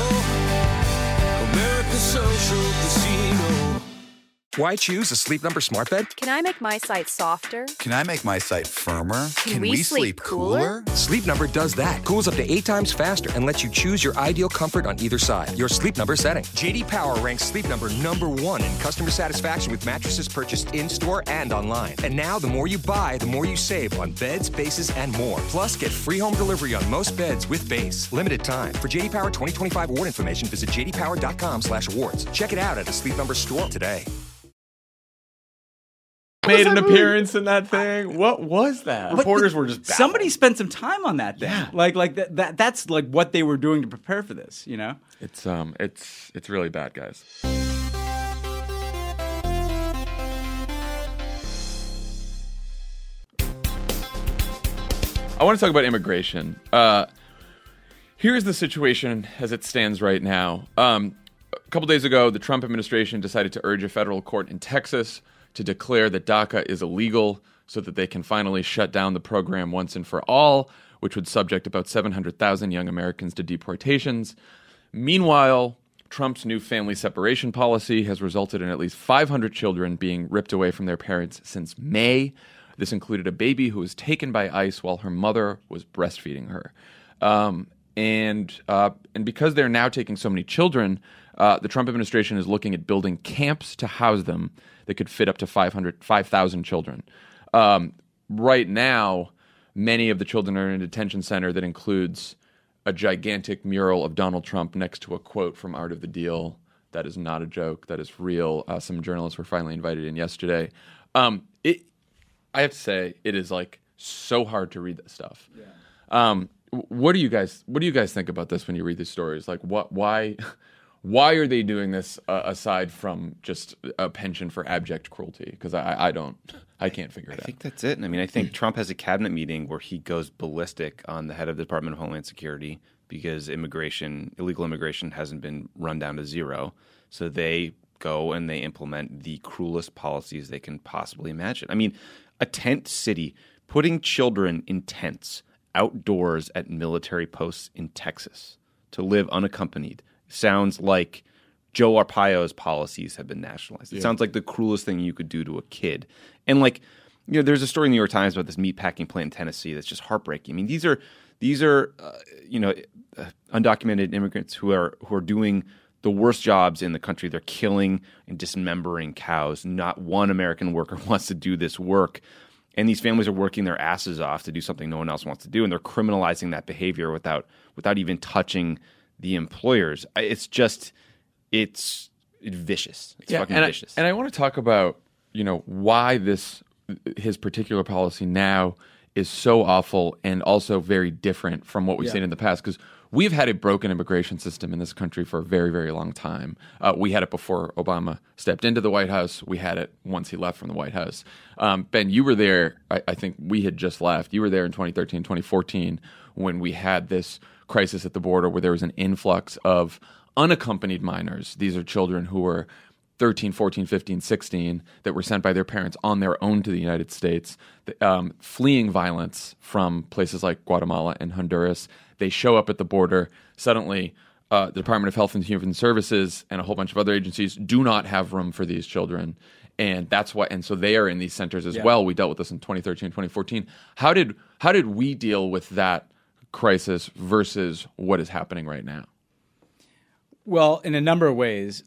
America's social casino. Why choose a Sleep Number smart bed? Can I make my site softer? Can I make my site firmer? Can we sleep cooler? Sleep Number does that. Cools up to 8 times faster and lets you choose your ideal comfort on either side. Your Sleep Number setting. JD Power ranks Sleep Number #1 in customer satisfaction with mattresses purchased in-store and online. And now, the more you buy, the more you save on beds, bases, and more. Plus, get free home delivery on most beds with base. Limited time. For JD Power 2025 award information, visit jdpower.com/awards. Check it out at a Sleep Number store today. Made an appearance in that thing. What was that? Reporters were just baffled. Somebody spent some time on that thing. Yeah. Like that's like what they were doing to prepare for this, It's really bad, guys. I want to talk about immigration. Here's the situation as it stands right now. A couple days ago, the Trump administration decided to urge a federal court in Texas to declare that DACA is illegal so that they can finally shut down the program once and for all, which would subject about 700,000 young Americans to deportations. Meanwhile, Trump's new family separation policy has resulted in at least 500 children being ripped away from their parents since May. This included a baby who was taken by ICE while her mother was breastfeeding her. And because they're now taking so many children, the Trump administration is looking at building camps to house them that could fit up to 5,000 children. Right now, many of the children are in a detention center that includes a gigantic mural of Donald Trump next to a quote from Art of the Deal. That is not a joke. That is real. Some journalists were finally invited in yesterday. I have to say, it is like so hard to read this stuff. Yeah. What do you guys think about this when you read these stories? Like, why why are they doing this aside from just a penchant for abject cruelty? Because I can't figure it out. I think that's it. I mean, I think Trump has a cabinet meeting where he goes ballistic on the head of the Department of Homeland Security because illegal immigration hasn't been run down to zero. So they go and they implement the cruelest policies they can possibly imagine. I mean, a tent city, putting children in tents outdoors at military posts in Texas to live unaccompanied sounds like Joe Arpaio's policies have been nationalized. It sounds like the cruelest thing you could do to a kid. And there's a story in the New York Times about this meatpacking plant in Tennessee that's just heartbreaking. I mean, these are undocumented immigrants who are doing the worst jobs in the country. They're killing and dismembering cows. Not one American worker wants to do this work. And these families are working their asses off to do something no one else wants to do. And they're criminalizing that behavior without even touching the employers. It's vicious. It's fucking vicious. And I want to talk about, why his particular policy now is so awful and also very different from what we've seen in the past. Because we've had a broken immigration system in this country for a very, very long time. We had it before Obama stepped into the White House. We had it once he left from the White House. Ben, you were there. I think we had just left. You were there in 2013, 2014, when we had this crisis at the border where there was an influx of unaccompanied minors. These are children who were 13, 14, 15, 16 that were sent by their parents on their own to the United States, fleeing violence from places like Guatemala and Honduras. They show up at the border. Suddenly, the Department of Health and Human Services and a whole bunch of other agencies do not have room for these children. And that's why, and so they are in these centers as well. We dealt with this in 2013, 2014. How did we deal with that crisis versus what is happening right now? Well, in a number of ways.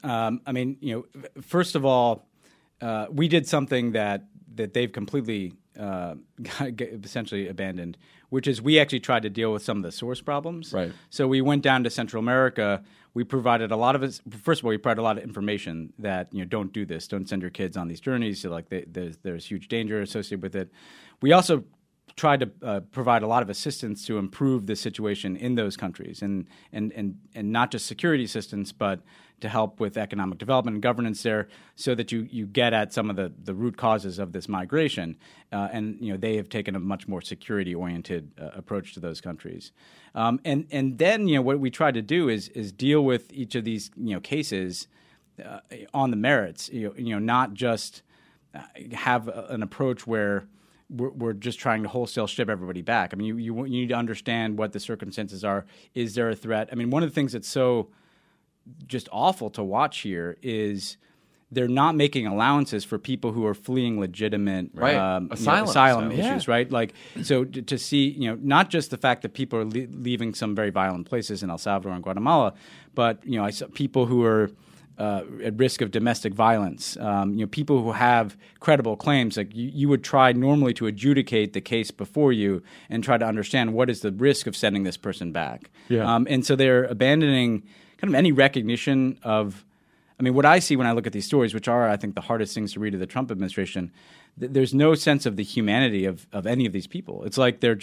First of all, we did something that they've completely essentially abandoned, which is we actually tried to deal with some of the source problems. Right. So we went down to Central America. We provided a lot of first of all, we provided a lot of information that don't do this, don't send your kids on these journeys. So there's huge danger associated with it. We also tried to provide a lot of assistance to improve the situation in those countries, and not just security assistance, but to help with economic development and governance there, so that you get at some of the root causes of this migration. And they have taken a much more security-oriented approach to those countries. And then what we try to do is deal with each of these cases on the merits. Not just have an approach where we're just trying to wholesale ship everybody back. I mean, you need to understand what the circumstances are. Is there a threat? I mean, one of the things that's so just awful to watch here is they're not making allowances for people who are fleeing legitimate asylum issues, right? Like, so to see, not just the fact that people are leaving some very violent places in El Salvador and Guatemala, but I saw people who are at risk of domestic violence, people who have credible claims. Like you would try normally to adjudicate the case before you and try to understand what is the risk of sending this person back. Yeah. And so they're abandoning kind of any recognition of. I mean, what I see when I look at these stories, which are, I think, the hardest things to read of the Trump administration, there's no sense of the humanity of any of these people. It's like they're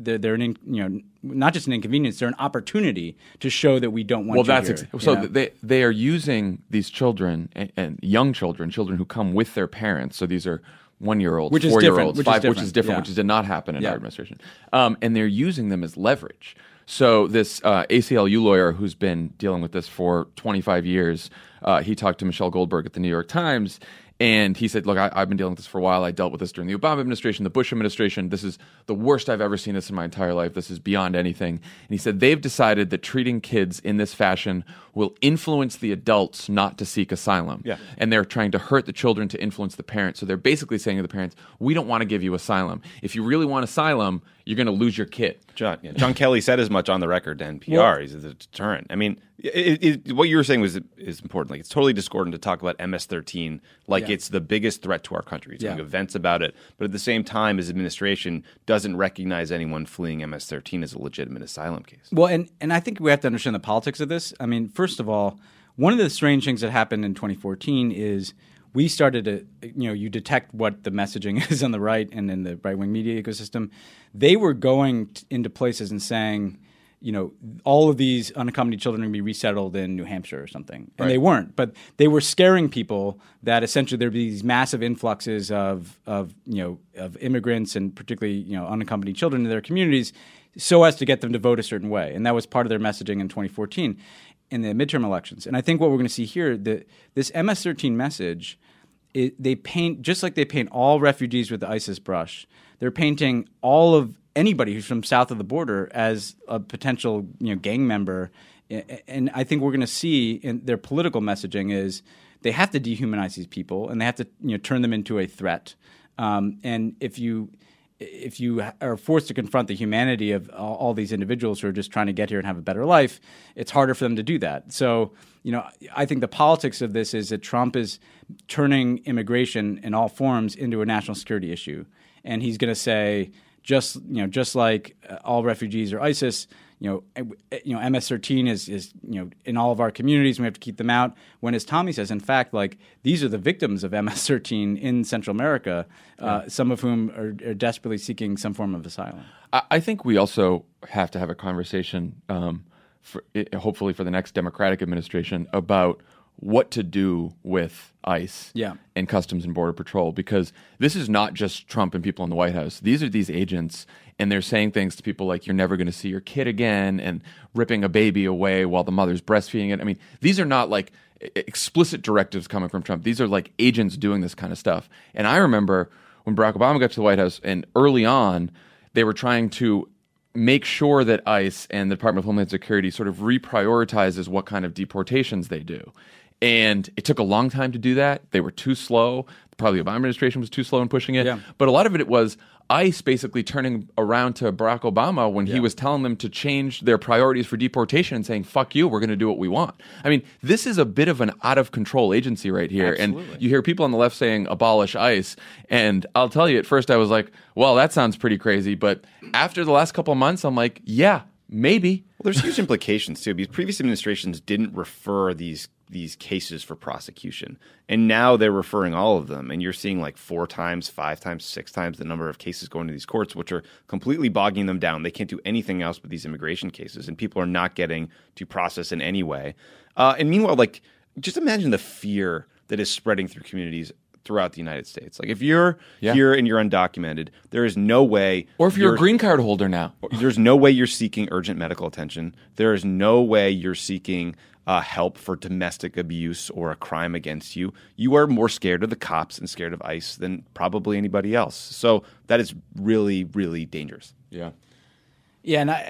not just an inconvenience, they're an opportunity to show that we don't want you here. So they are using these children and young children who come with their parents. So these are 1-year-olds, 4-year-olds, 5, which is different, which did not happen in our administration. And they're using them as leverage. So this ACLU lawyer who's been dealing with this for 25 years, he talked to Michelle Goldberg at the New York Times, and he said, look, I've been dealing with this for a while. I dealt with this during the Obama administration, the Bush administration. This is the worst I've ever seen this in my entire life. This is beyond anything. And he said they've decided that treating kids in this fashion will influence the adults not to seek asylum. Yeah. And they're trying to hurt the children to influence the parents. So they're basically saying to the parents, we don't want to give you asylum. If you really want asylum, you're going to lose your kid. John Kelly said as much on the record to NPR. Well, he's a deterrent. I mean, what you were saying is important. Like, it's totally discordant to talk about MS-13 like it's the biggest threat to our country. It's doing events about it. But at the same time, his administration doesn't recognize anyone fleeing MS-13 as a legitimate asylum case. Well, and I think we have to understand the politics of this. I mean, first of all, one of the strange things that happened in 2014 is we started to, you detect what the messaging is on the right and in the right-wing media ecosystem. They were going into places and saying, all of these unaccompanied children are going to be resettled in New Hampshire or something. And they weren't. But they were scaring people that essentially there'd be these massive influxes of immigrants and particularly, unaccompanied children in their communities so as to get them to vote a certain way. And that was part of their messaging in 2014 in the midterm elections. And I think what we're going to see here, this MS-13 message, they paint, just like they paint all refugees with the ISIS brush, they're painting all of anybody who's from south of the border as a potential gang member. And I think we're going to see in their political messaging is they have to dehumanize these people and they have to turn them into a threat. And if you are forced to confront the humanity of all these individuals who are just trying to get here and have a better life, it's harder for them to do that. So, I think the politics of this is that Trump is turning immigration in all forms into a national security issue. And he's going to say, just like all refugees are ISIS, MS-13 is in all of our communities and we have to keep them out. When, as Tommy says, in fact, these are the victims of MS-13 in Central America, some of whom are desperately seeking some form of asylum. I think we also have to have a conversation, hopefully for the next Democratic administration, about what to do with ICE and Customs and Border Patrol, because this is not just Trump and people in the White House. These are these agents, and they're saying things to people like, you're never going to see your kid again, and ripping a baby away while the mother's breastfeeding it. I mean, these are not explicit directives coming from Trump. These are agents doing this kind of stuff. And I remember when Barack Obama got to the White House, and early on, they were trying to make sure that ICE and the Department of Homeland Security sort of reprioritizes what kind of deportations they do. And it took a long time to do that. They were too slow. Probably the Obama administration was too slow in pushing it. Yeah. But a lot of it was ICE basically turning around to Barack Obama when he was telling them to change their priorities for deportation and saying, fuck you, we're going to do what we want. I mean, this is a bit of an out-of-control agency right here. Absolutely. And you hear people on the left saying, abolish ICE. And I'll tell you, at first I was like, well, that sounds pretty crazy. But after the last couple of months, I'm like, yeah, maybe. Well, there's huge implications, too, because previous administrations didn't refer these cases for prosecution. And now they're referring all of them. And you're seeing 4 times, 5 times, 6 times the number of cases going to these courts, which are completely bogging them down. They can't do anything else with these immigration cases. And people are not getting to process in any way. And meanwhile, just imagine the fear that is spreading through communities throughout the United States. If you're here and you're undocumented, there is no way... Or if you're a green card holder now. There's no way you're seeking urgent medical attention. There is no way you're seeking help for domestic abuse or a crime against you. You are more scared of the cops and scared of ICE than probably anybody else. So that is really, really dangerous. Yeah. Yeah, and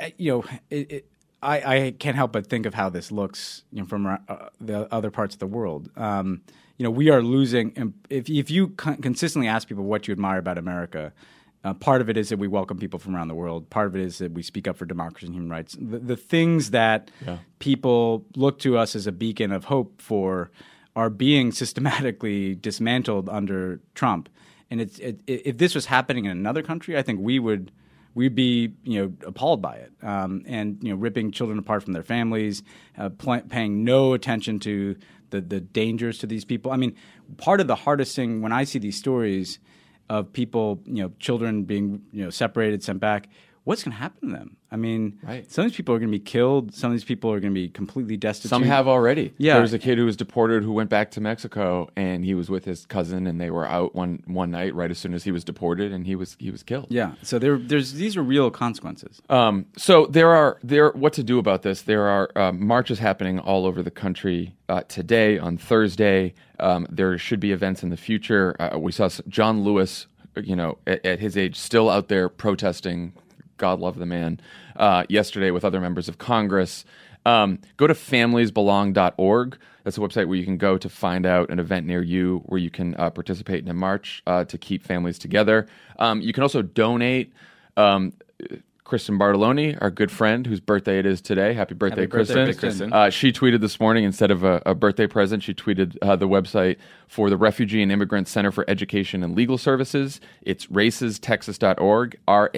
I can't help but think of how this looks from the other parts of the world. We are losing. If you consistently ask people what you admire about America, part of it is that we welcome people from around the world. Part of it is that we speak up for democracy and human rights. The things that people look to us as a beacon of hope for are being systematically dismantled under Trump. And if this was happening in another country, I think we'd be appalled by it, and ripping children apart from their families, paying no attention to the dangers to these people. I mean, part of the hardest thing when I see these stories of people, children being separated, sent back, what's going to happen to them? I mean, some of these people are going to be killed. Some of these people are going to be completely destitute. Some have already. Yeah. There was a kid who was deported who went back to Mexico, and he was with his cousin, and they were out one night right as soon as he was deported, and he was killed. Yeah. So these are real consequences. So there are what to do about this. There are marches happening all over the country today, on Thursday. There should be events in the future. We saw John Lewis, at his age, still out there protesting. God love the man, yesterday with other members of Congress. Go to familiesbelong.org. That's a website where you can go to find out an event near you where you can participate in a march to keep families together. You can also donate. Kristen Bartoloni, our good friend, whose birthday it is today. Happy birthday, Kristen. She tweeted this morning, instead of a birthday present, she tweeted the website for the Refugee and Immigrant Center for Education and Legal Services. It's racestexas.org,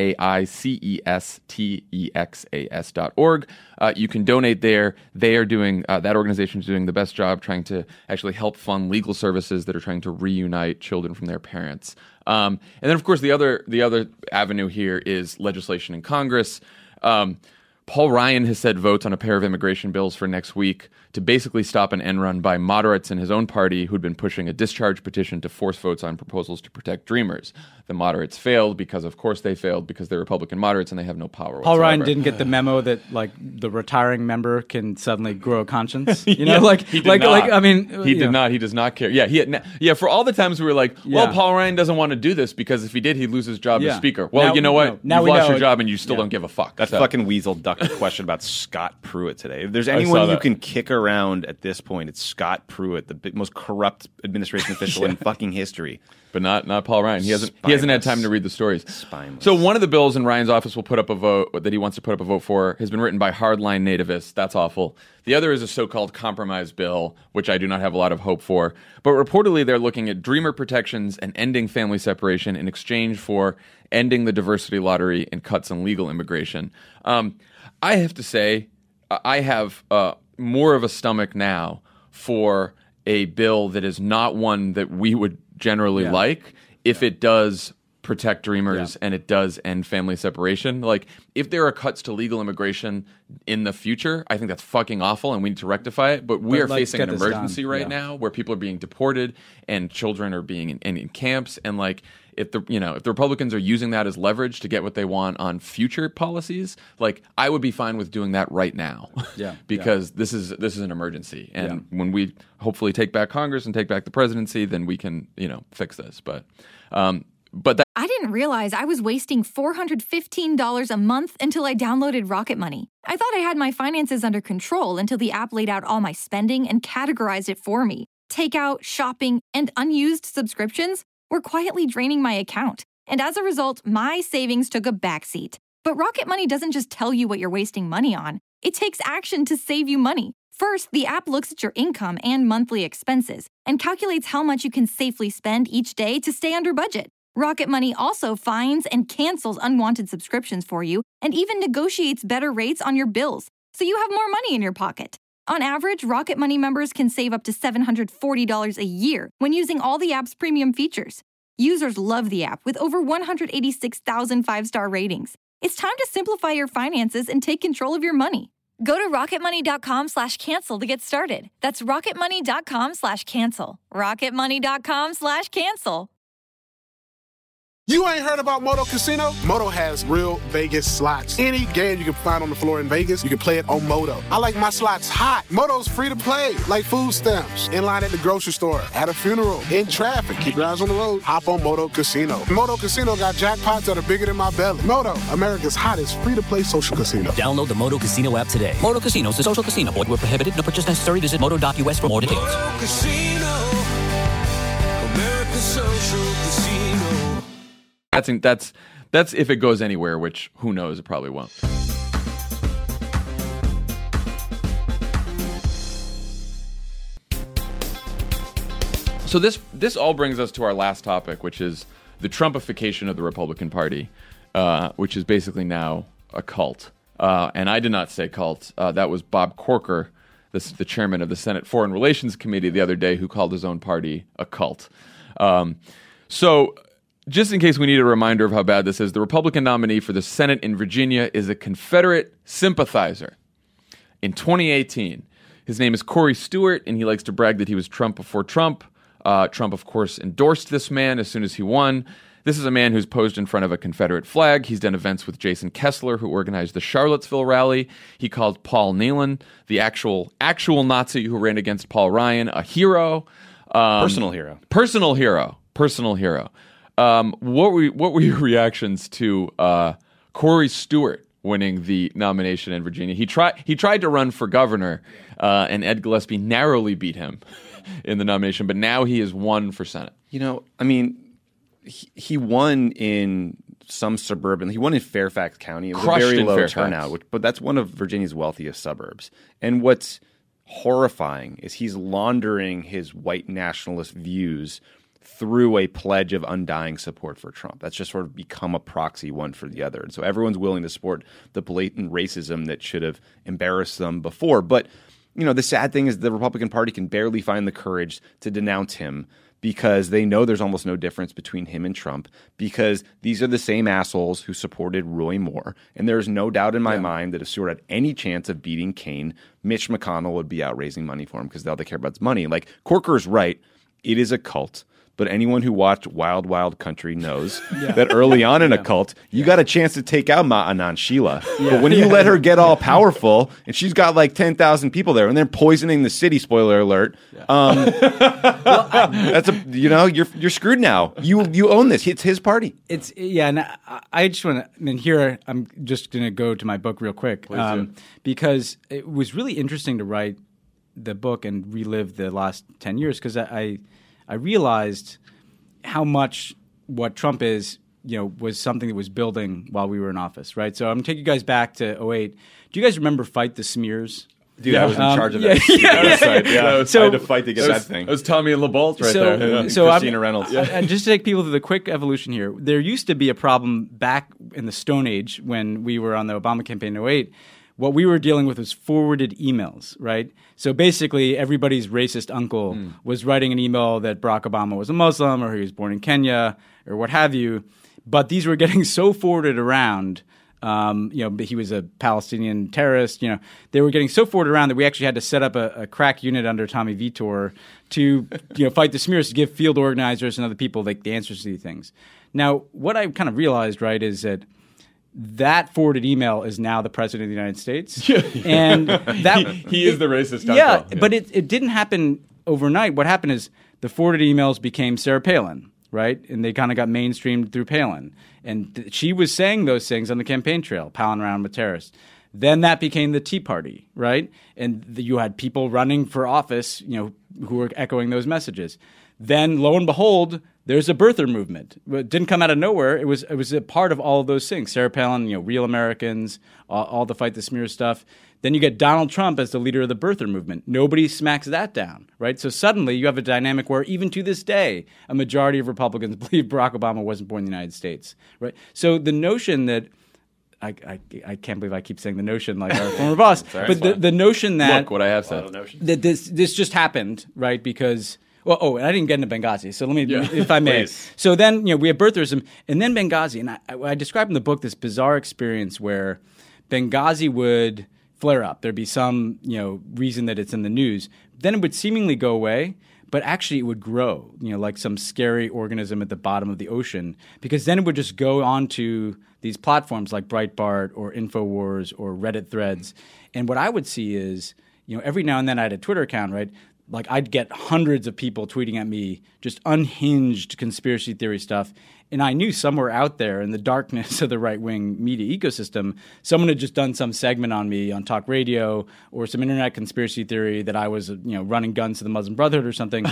RAICESTEXAS.org. You can donate there. They are doing, that organization is doing the best job trying to actually help fund legal services that are trying to reunite children from their parents. And then, of course, the other avenue here is legislation in Congress. Paul Ryan has set votes on a pair of immigration bills for next week to basically stop an end run by moderates in his own party who'd been pushing a discharge petition to force votes on proposals to protect Dreamers. The moderates failed because, of course, they failed because they're Republican moderates and they have no power whatsoever. Paul Ryan didn't get the memo that like the retiring member can suddenly grow a conscience. You know, he did not. He does not care. Yeah, for all the times we were like, well, Paul Ryan doesn't want to do this because if he did, he'd lose his job as speaker. Well, now, you know what? Now you've we lost know your job and you still don't give a fuck. That fucking weasel ducked a question about Scott Pruitt today. If there's anyone you can kick around at this point, it's Scott Pruitt, the most corrupt administration official in fucking history. But not Paul Ryan. He hasn't had time to read the stories. Spineless. So one of the bills in Ryan's office will put up a vote that he wants to put up a vote for has been written by hardline nativists. That's awful. The other is a so-called compromise bill, which I do not have a lot of hope for. But reportedly, they're looking at dreamer protections and ending family separation in exchange for ending the diversity lottery and cuts on legal immigration. I have to say, I have more of a stomach now for a bill that is not one that we would generally like if it does protect dreamers and it does end family separation. Like, if there are cuts to legal immigration in the future, I think that's fucking awful and we need to rectify it. But we are facing an emergency right now where people are being deported and children are being in camps. And like, if the Republicans are using that as leverage to get what they want on future policies, like, I would be fine with doing that right now. Because this is an emergency. And when we hopefully take back Congress and take back the presidency, then we can, fix this. But I didn't realize I was wasting $415 a month until I downloaded Rocket Money. I thought I had my finances under control until the app laid out all my spending and categorized it for me. Takeout, shopping, and unused subscriptions were quietly draining my account. And as a result, my savings took a backseat. But Rocket Money doesn't just tell you what you're wasting money on. It takes action to save you money. First, the app looks at your income and monthly expenses and calculates how much you can safely spend each day to stay under budget. Rocket Money also finds and cancels unwanted subscriptions for you and even negotiates better rates on your bills, so you have more money in your pocket. On average, Rocket Money members can save up to $740 a year when using all the app's premium features. Users love the app with over 186,000 five-star ratings. It's time to simplify your finances and take control of your money. Go to rocketmoney.com/cancel to get started. That's rocketmoney.com/cancel. rocketmoney.com/cancel. You ain't heard about Moto Casino? Moto has real Vegas slots. Any game you can find on the floor in Vegas, you can play it on Moto. I like my slots hot. Moto's free to play, like food stamps. In line at the grocery store, at a funeral, in traffic. Keep your eyes on the road. Hop on Moto Casino. Moto Casino got jackpots that are bigger than my belly. Moto, America's hottest free-to-play social casino. Download the Moto Casino app today. Moto Casino is a social casino. Void where prohibited. No purchase necessary. Visit moto.us for more details. Moto Casino, America's social casino. That's if it goes anywhere, which who knows, it probably won't. So this all brings us to our last topic, which is the Trumpification of the Republican Party, which is basically now a cult. And I did not say cult. That was Bob Corker, the chairman of the Senate Foreign Relations Committee, the other day, who called his own party a cult. So just in case we need a reminder of how bad this is, the Republican nominee for the Senate in Virginia is a Confederate sympathizer. In 2018, his name is Corey Stewart, and he likes to brag that he was Trump before Trump. Trump, of course, endorsed this man as soon as he won. This is a man who's posed in front of a Confederate flag. He's done events with Jason Kessler, who organized the Charlottesville rally. He called Paul Nehlen, the actual Nazi who ran against Paul Ryan, a hero. Personal hero. What were your reactions to Corey Stewart winning the nomination in Virginia? He tried to run for governor, and Ed Gillespie narrowly beat him in the nomination, but now he is won for Senate. He won in some suburban. He won in Fairfax County. It was Crushed a very in low Fairfax. turnout, but that's one of Virginia's wealthiest suburbs. And what's horrifying is he's laundering his white nationalist views through a pledge of undying support for Trump. That's just sort of become a proxy one for the other. And so everyone's willing to support the blatant racism that should have embarrassed them before. But, the sad thing is the Republican Party can barely find the courage to denounce him because they know there's almost no difference between him and Trump, because these are the same assholes who supported Roy Moore. And there's no doubt in my mind that if Stewart had any chance of beating Kaine, Mitch McConnell would be out raising money for him because all they care about is money. Like, Corker's right. It is a cult. But anyone who watched Wild Wild Country knows that early on in a cult, you got a chance to take out Ma'anan Sheila. But when you let her get all powerful, and she's got like 10,000 people there, and they're poisoning the city, spoiler alert, that's you're screwed now. You own this. It's his party. And I just want to, and here I'm just going to go to my book real quick, because it was really interesting to write the book and relive the last 10 years, because I realized how much what Trump is, was something that was building while we were in office, right? So I'm going to take you guys back to 2008. Do you guys remember Fight the Smears? Dude, I was in charge of that. So I had to fight to get that thing. It was Tommy and LeBalt right there. So Christina Reynolds. And just to take people through the quick evolution here, there used to be a problem back in the Stone Age when we were on the Obama campaign in 2008. What we were dealing with was forwarded emails, right? So basically, everybody's racist uncle was writing an email that Barack Obama was a Muslim or he was born in Kenya or what have you. But these were getting so forwarded around, he was a Palestinian terrorist. They were getting so forwarded around that we actually had to set up a crack unit under Tommy Vitor to fight the smears, to give field organizers and other people the answers to these things. Now, what I kind of realized, right, is that forwarded email is now the president of the United States. And that he is the racist uncle. Yeah, but it didn't happen overnight. What happened is the forwarded emails became Sarah Palin, right? And they kind of got mainstreamed through Palin. And she was saying those things on the campaign trail, palling around with terrorists. Then that became the Tea Party, right? And you had people running for office, who were echoing those messages. Then, lo and behold, there's a birther movement. It didn't come out of nowhere. It was a part of all of those things. Sarah Palin, Real Americans, all the Fight the Smear stuff. Then you get Donald Trump as the leader of the birther movement. Nobody smacks that down, right? So suddenly you have a dynamic where even to this day, a majority of Republicans believe Barack Obama wasn't born in the United States, right? So the notion that I can't believe I keep saying the notion like our former boss, but the notion that look what I have said that this just happened, right? Because and I didn't get into Benghazi, so let me, if I may. So then, we have birtherism, and then Benghazi, and I describe in the book this bizarre experience where Benghazi would flare up. There'd be some, reason that it's in the news. Then it would seemingly go away, but actually it would grow, like some scary organism at the bottom of the ocean, because then it would just go onto these platforms like Breitbart or InfoWars or Reddit threads. And what I would see is, every now and then I had a Twitter account, right? Like I'd get hundreds of people tweeting at me just unhinged conspiracy theory stuff. And I knew somewhere out there in the darkness of the right-wing media ecosystem, someone had just done some segment on me on talk radio or some internet conspiracy theory that I was, running guns to the Muslim Brotherhood or something.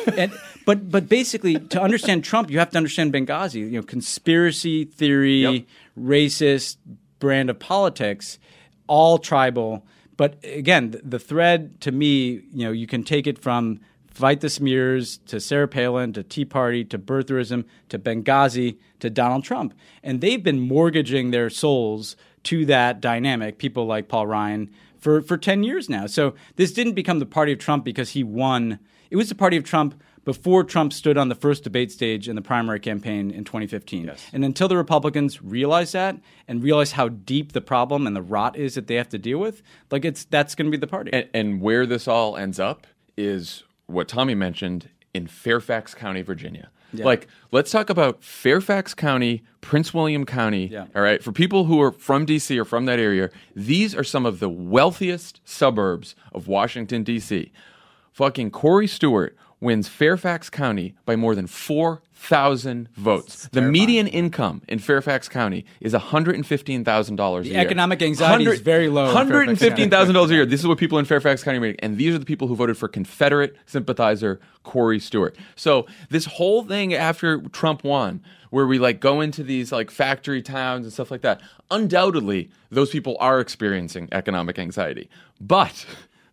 But basically, to understand Trump, you have to understand Benghazi. Conspiracy theory, racist brand of politics, all tribal. But again, the thread to me, you can take it from Fight the Smears to Sarah Palin to Tea Party to birtherism to Benghazi to Donald Trump. And they've been mortgaging their souls to that dynamic, people like Paul Ryan, for 10 years now. So this didn't become the party of Trump because he won. It was the party of Trump before Trump stood on the first debate stage in the primary campaign in 2015. Yes. And until the Republicans realize that and realize how deep the problem and the rot is that they have to deal with, that's going to be the party. And where this all ends up is what Tommy mentioned in Fairfax County, Virginia. Yeah. Let's talk about Fairfax County, Prince William County. Yeah. All right. For people who are from D.C. or from that area, these are some of the wealthiest suburbs of Washington, D.C. Fucking Corey Stewart wins Fairfax County by more than 4,000 votes. The median income in Fairfax County is $115,000 a year. The economic anxiety is very low. $115,000 a year. This is what people in Fairfax County make. And these are the people who voted for Confederate sympathizer Corey Stewart. So this whole thing after Trump won, where we go into these factory towns and stuff like that, undoubtedly those people are experiencing economic anxiety. But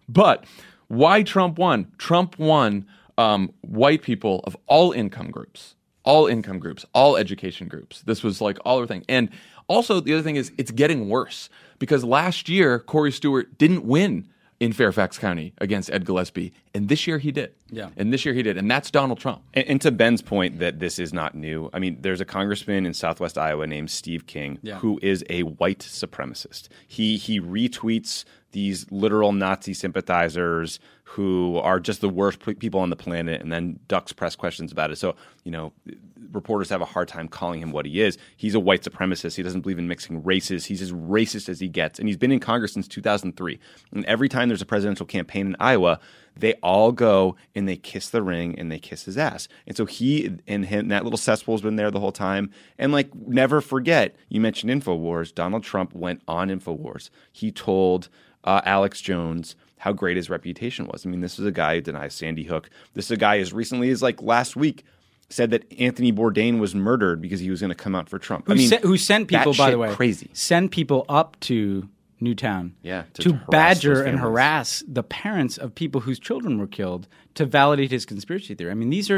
why Trump won? Trump won white people of all income groups, all education groups. This was all their thing. And also the other thing is it's getting worse because last year Corey Stewart didn't win in Fairfax County against Ed Gillespie. And this year he did. Yeah. And this year he did. And that's Donald Trump. And to Ben's point that this is not new, I mean, there's a congressman in Southwest Iowa named Steve King who is a white supremacist. He retweets these literal Nazi sympathizers who are just the worst people on the planet and then ducks press questions about it. So, reporters have a hard time calling him what he is. He's a white supremacist. He doesn't believe in mixing races. He's as racist as he gets. And he's been in Congress since 2003. And every time there's a presidential campaign in Iowa, they all go and they kiss the ring and they kiss his ass. And so that little cesspool's been there the whole time. And never forget, you mentioned InfoWars. Donald Trump went on InfoWars. He told Alex Jones how great his reputation was. I mean, this is a guy who denies Sandy Hook. This is a guy as recently as last week said that Anthony Bourdain was murdered because he was going to come out for Trump. Who sent people, by the way, crazy. Send people up to Newtown to badger and harass the parents of people whose children were killed to validate his conspiracy theory. I mean, these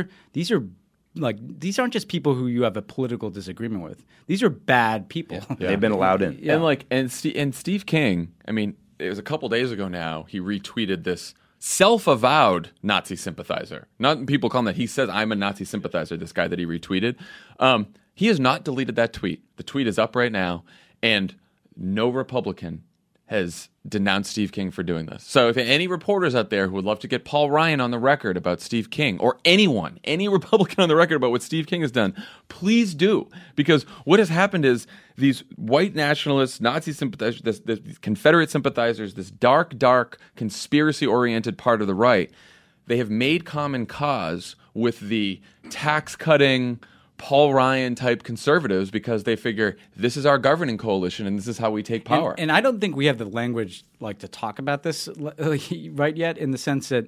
aren't just people who you have a political disagreement with. These are bad people. Yeah. They've been allowed in. Yeah. And Steve King, I mean, it was a couple days ago now, he retweeted this self-avowed Nazi sympathizer. Not people call him that. He says, I'm a Nazi sympathizer, this guy that he retweeted. He has not deleted that tweet. The tweet is up right now, and no Republican has denounced Steve King for doing this. So if any reporters out there who would love to get Paul Ryan on the record about Steve King, or any Republican on the record about what Steve King has done, please do. Because what has happened is these white nationalists, Nazi sympathizers, these Confederate sympathizers, this dark conspiracy-oriented part of the right, they have made common cause with the tax-cutting, Paul Ryan type conservatives because they figure this is our governing coalition and this is how we take power. And I don't think we have the language to talk about this right yet, in the sense that,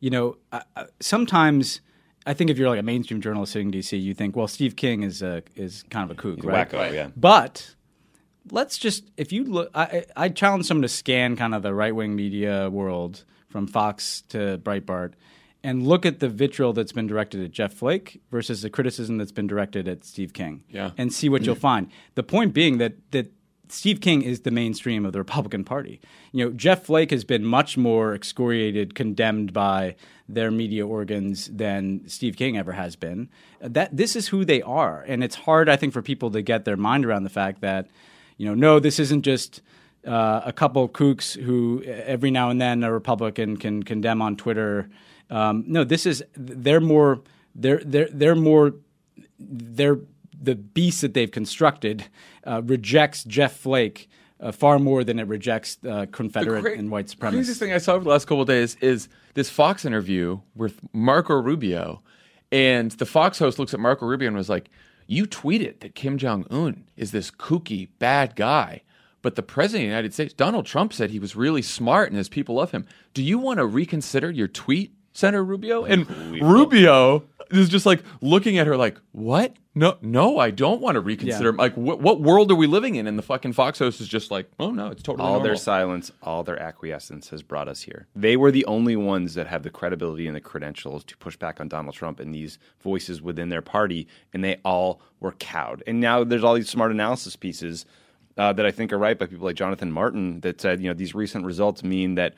sometimes I think if you're a mainstream journalist sitting in D.C., you think, well, Steve King is kind of a kook, right? Wacko, yeah. But let's just, if you look, I challenge someone to scan kind of the right-wing media world from Fox to Breitbart and look at the vitriol that's been directed at Jeff Flake versus the criticism that's been directed at Steve King, and see what you'll find. The point being that Steve King is the mainstream of the Republican Party. Jeff Flake has been much more excoriated, condemned by their media organs than Steve King ever has been. This is who they are, and it's hard, I think, for people to get their mind around the fact that, no, this isn't just a couple of kooks who every now and then a Republican can condemn on Twitter. No, this is they're the beast that they've constructed rejects Jeff Flake far more than it rejects Confederate and white supremacists. The craziest thing I saw over the last couple of days is this Fox interview with Marco Rubio, and the Fox host looks at Marco Rubio and was like, "You tweeted that Kim Jong-un is this kooky bad guy." But the president of the United States, Donald Trump, said he was really smart and his people love him. Do you want to reconsider your tweet, Senator Rubio? And Rubio is just looking at her like, what? No, I don't want to reconsider. Yeah. What world are we living in? And the fucking Fox host is just like, oh no, it's totally all normal. Their silence, all their acquiescence has brought us here. They were the only ones that have the credibility and the credentials to push back on Donald Trump and these voices within their party, and they all were cowed. And now there's all these smart analysis pieces that I think are right by people like Jonathan Martin that said, these recent results mean that,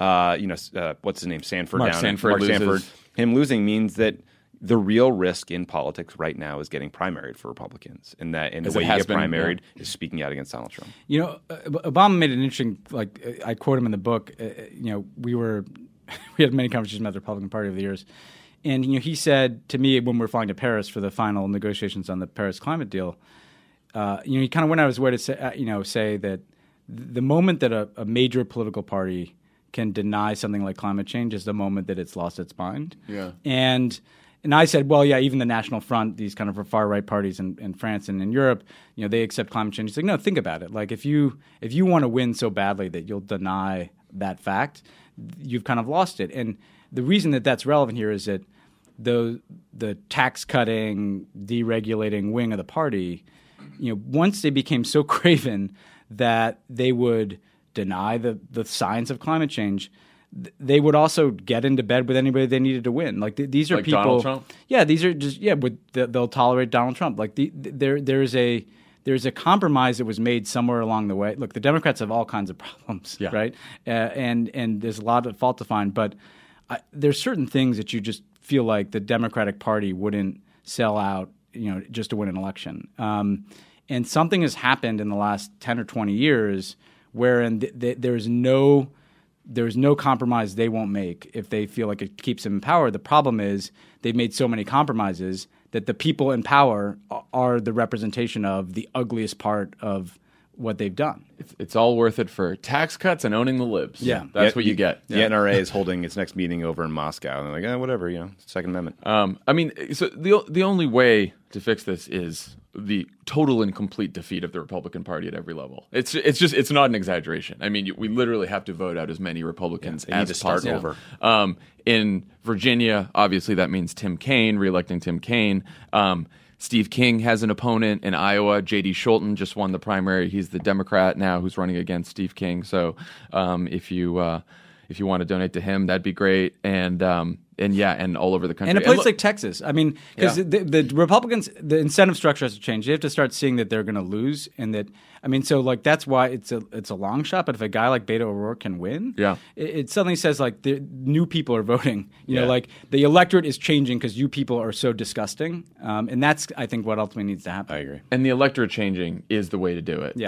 what's his name? Mark Sanford. Him losing means that the real risk in politics right now is getting primaried for Republicans. And the way you get primaried is speaking out against Donald Trump. Obama made an interesting, I quote him in the book, we had many conversations about the Republican Party over the years. And, he said to me when we were flying to Paris for the final negotiations on the Paris climate deal, he kind of went out of his way to say that the moment that a major political party can deny something like climate change is the moment that it's lost its mind. Yeah. And I said, well, yeah, even the National Front, these kind of far right parties in France and in Europe, they accept climate change. He's like, no, think about it. If you want to win so badly that you'll deny that fact, you've kind of lost it. And the reason that that's relevant here is that the tax cutting, deregulating wing of the party, once they became so craven that they would deny the science of climate change, they would also get into bed with anybody they needed to win. These are people. Donald Trump? Yeah, these are just they'll tolerate Donald Trump. There is a there's a compromise that was made somewhere along the way. Look, the Democrats have all kinds of problems, right? And there's a lot of fault to find, but there's certain things that you just feel like the Democratic Party wouldn't sell out, just to win an election. And something has happened in the last 10 or 20 years wherein there's no compromise they won't make if they feel like it keeps them in power. The problem is they've made so many compromises that the people in power are the representation of the ugliest part of what they've done. It's all worth it for tax cuts and owning the libs. Yeah. That's what you get. The NRA is holding its next meeting over in Moscow. And they're like, whatever, Second Amendment. So the only way to fix this is the total and complete defeat of the Republican Party at every level. It's not an exaggeration. I mean, we literally have to vote out as many Republicans as possible. Start over. In Virginia, obviously that means Tim Kaine, reelecting Tim Kaine. Steve King has an opponent in Iowa. J.D. Scholten just won the primary. He's the Democrat now who's running against Steve King. So if you want to donate to him, that'd be great. And all over the country. And a place like Texas. I mean, because the Republicans, the incentive structure has to change. They have to start seeing that they're going to lose, and that's why it's a long shot. But if a guy like Beto O'Rourke can win, it suddenly says like the new people are voting. Like the electorate is changing because you people are so disgusting, and that's I think what ultimately needs to happen. I agree. And the electorate changing is the way to do it. Yeah.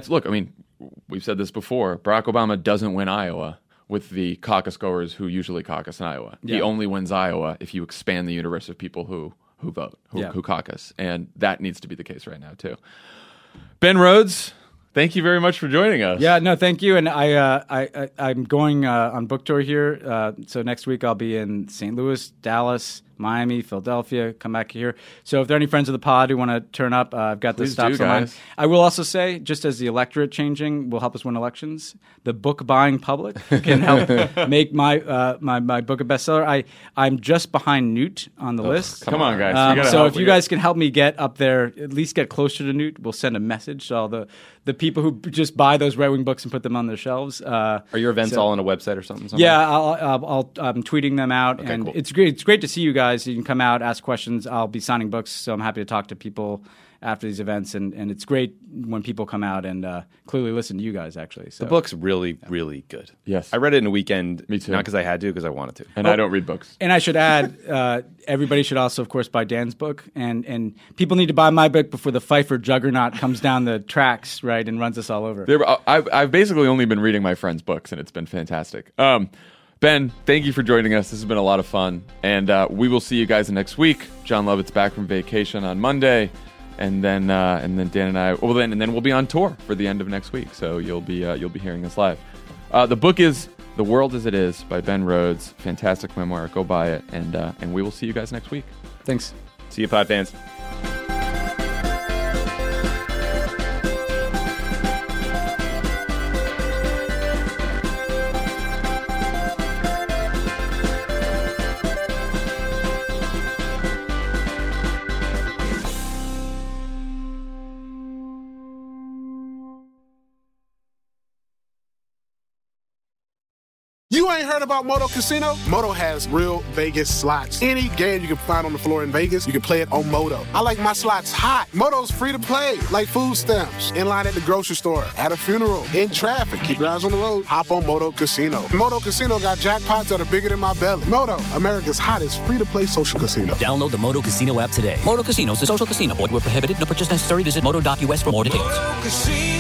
We've said this before. Barack Obama doesn't win Iowa with the caucus goers who usually caucus in Iowa. Yeah. He only wins Iowa if you expand the universe of people who vote, who caucus. And that needs to be the case right now, too. Ben Rhodes, thank you very much for joining us. Yeah, no, thank you. And I'm going on book tour here. So next week I'll be in St. Louis, Dallas, Miami, Philadelphia, come back here. So if there are any friends of the pod who want to turn up, I've got the stops on mine. I will also say, just as the electorate changing will help us win elections, the book-buying public can help make my book a bestseller. I'm just behind Newt on the list. Come on, guys. So if you guys can help me get up there, at least get closer to Newt, we'll send a message to all the people who just buy those right-wing books and put them on their shelves. Are your events all on a website or something? Yeah, I'm tweeting them out, and cool. It's great. It's great to see you guys. You can come out, ask questions. I'll be signing books, so I'm happy to talk to people after these events, and it's great when people come out and clearly listen to you guys, actually. So. The book's really, really good. Yes. I read it in a weekend. Me too. Not because I had to, because I wanted to. And I don't read books. And I should add, everybody should also, of course, buy Dan's book. And people need to buy my book before the Pfeiffer juggernaut comes down the tracks, right, and runs us all over. I've basically only been reading my friends' books, and it's been fantastic. Ben, thank you for joining us. This has been a lot of fun. And we will see you guys next week. John Lovett's back from vacation on Monday. And then Dan and I, and then we'll be on tour for the end of next week. So you'll be hearing us live. The book is The World as It Is by Ben Rhodes. Fantastic memoir. Go buy it. And we will see you guys next week. Thanks. See you, pod fans. You ain't heard about Moto Casino? Moto has real Vegas slots. Any game you can find on the floor in Vegas, you can play it on Moto. I like my slots hot. Moto's free to play, like food stamps, in line at the grocery store, at a funeral, in traffic. Keep your eyes on the road. Hop on Moto Casino. Moto Casino got jackpots that are bigger than my belly. Moto, America's hottest free-to-play social casino. Download the Moto Casino app today. Moto Casino is a social casino. Void where prohibited. No purchase necessary. Visit moto.us for more details. Moto Casino.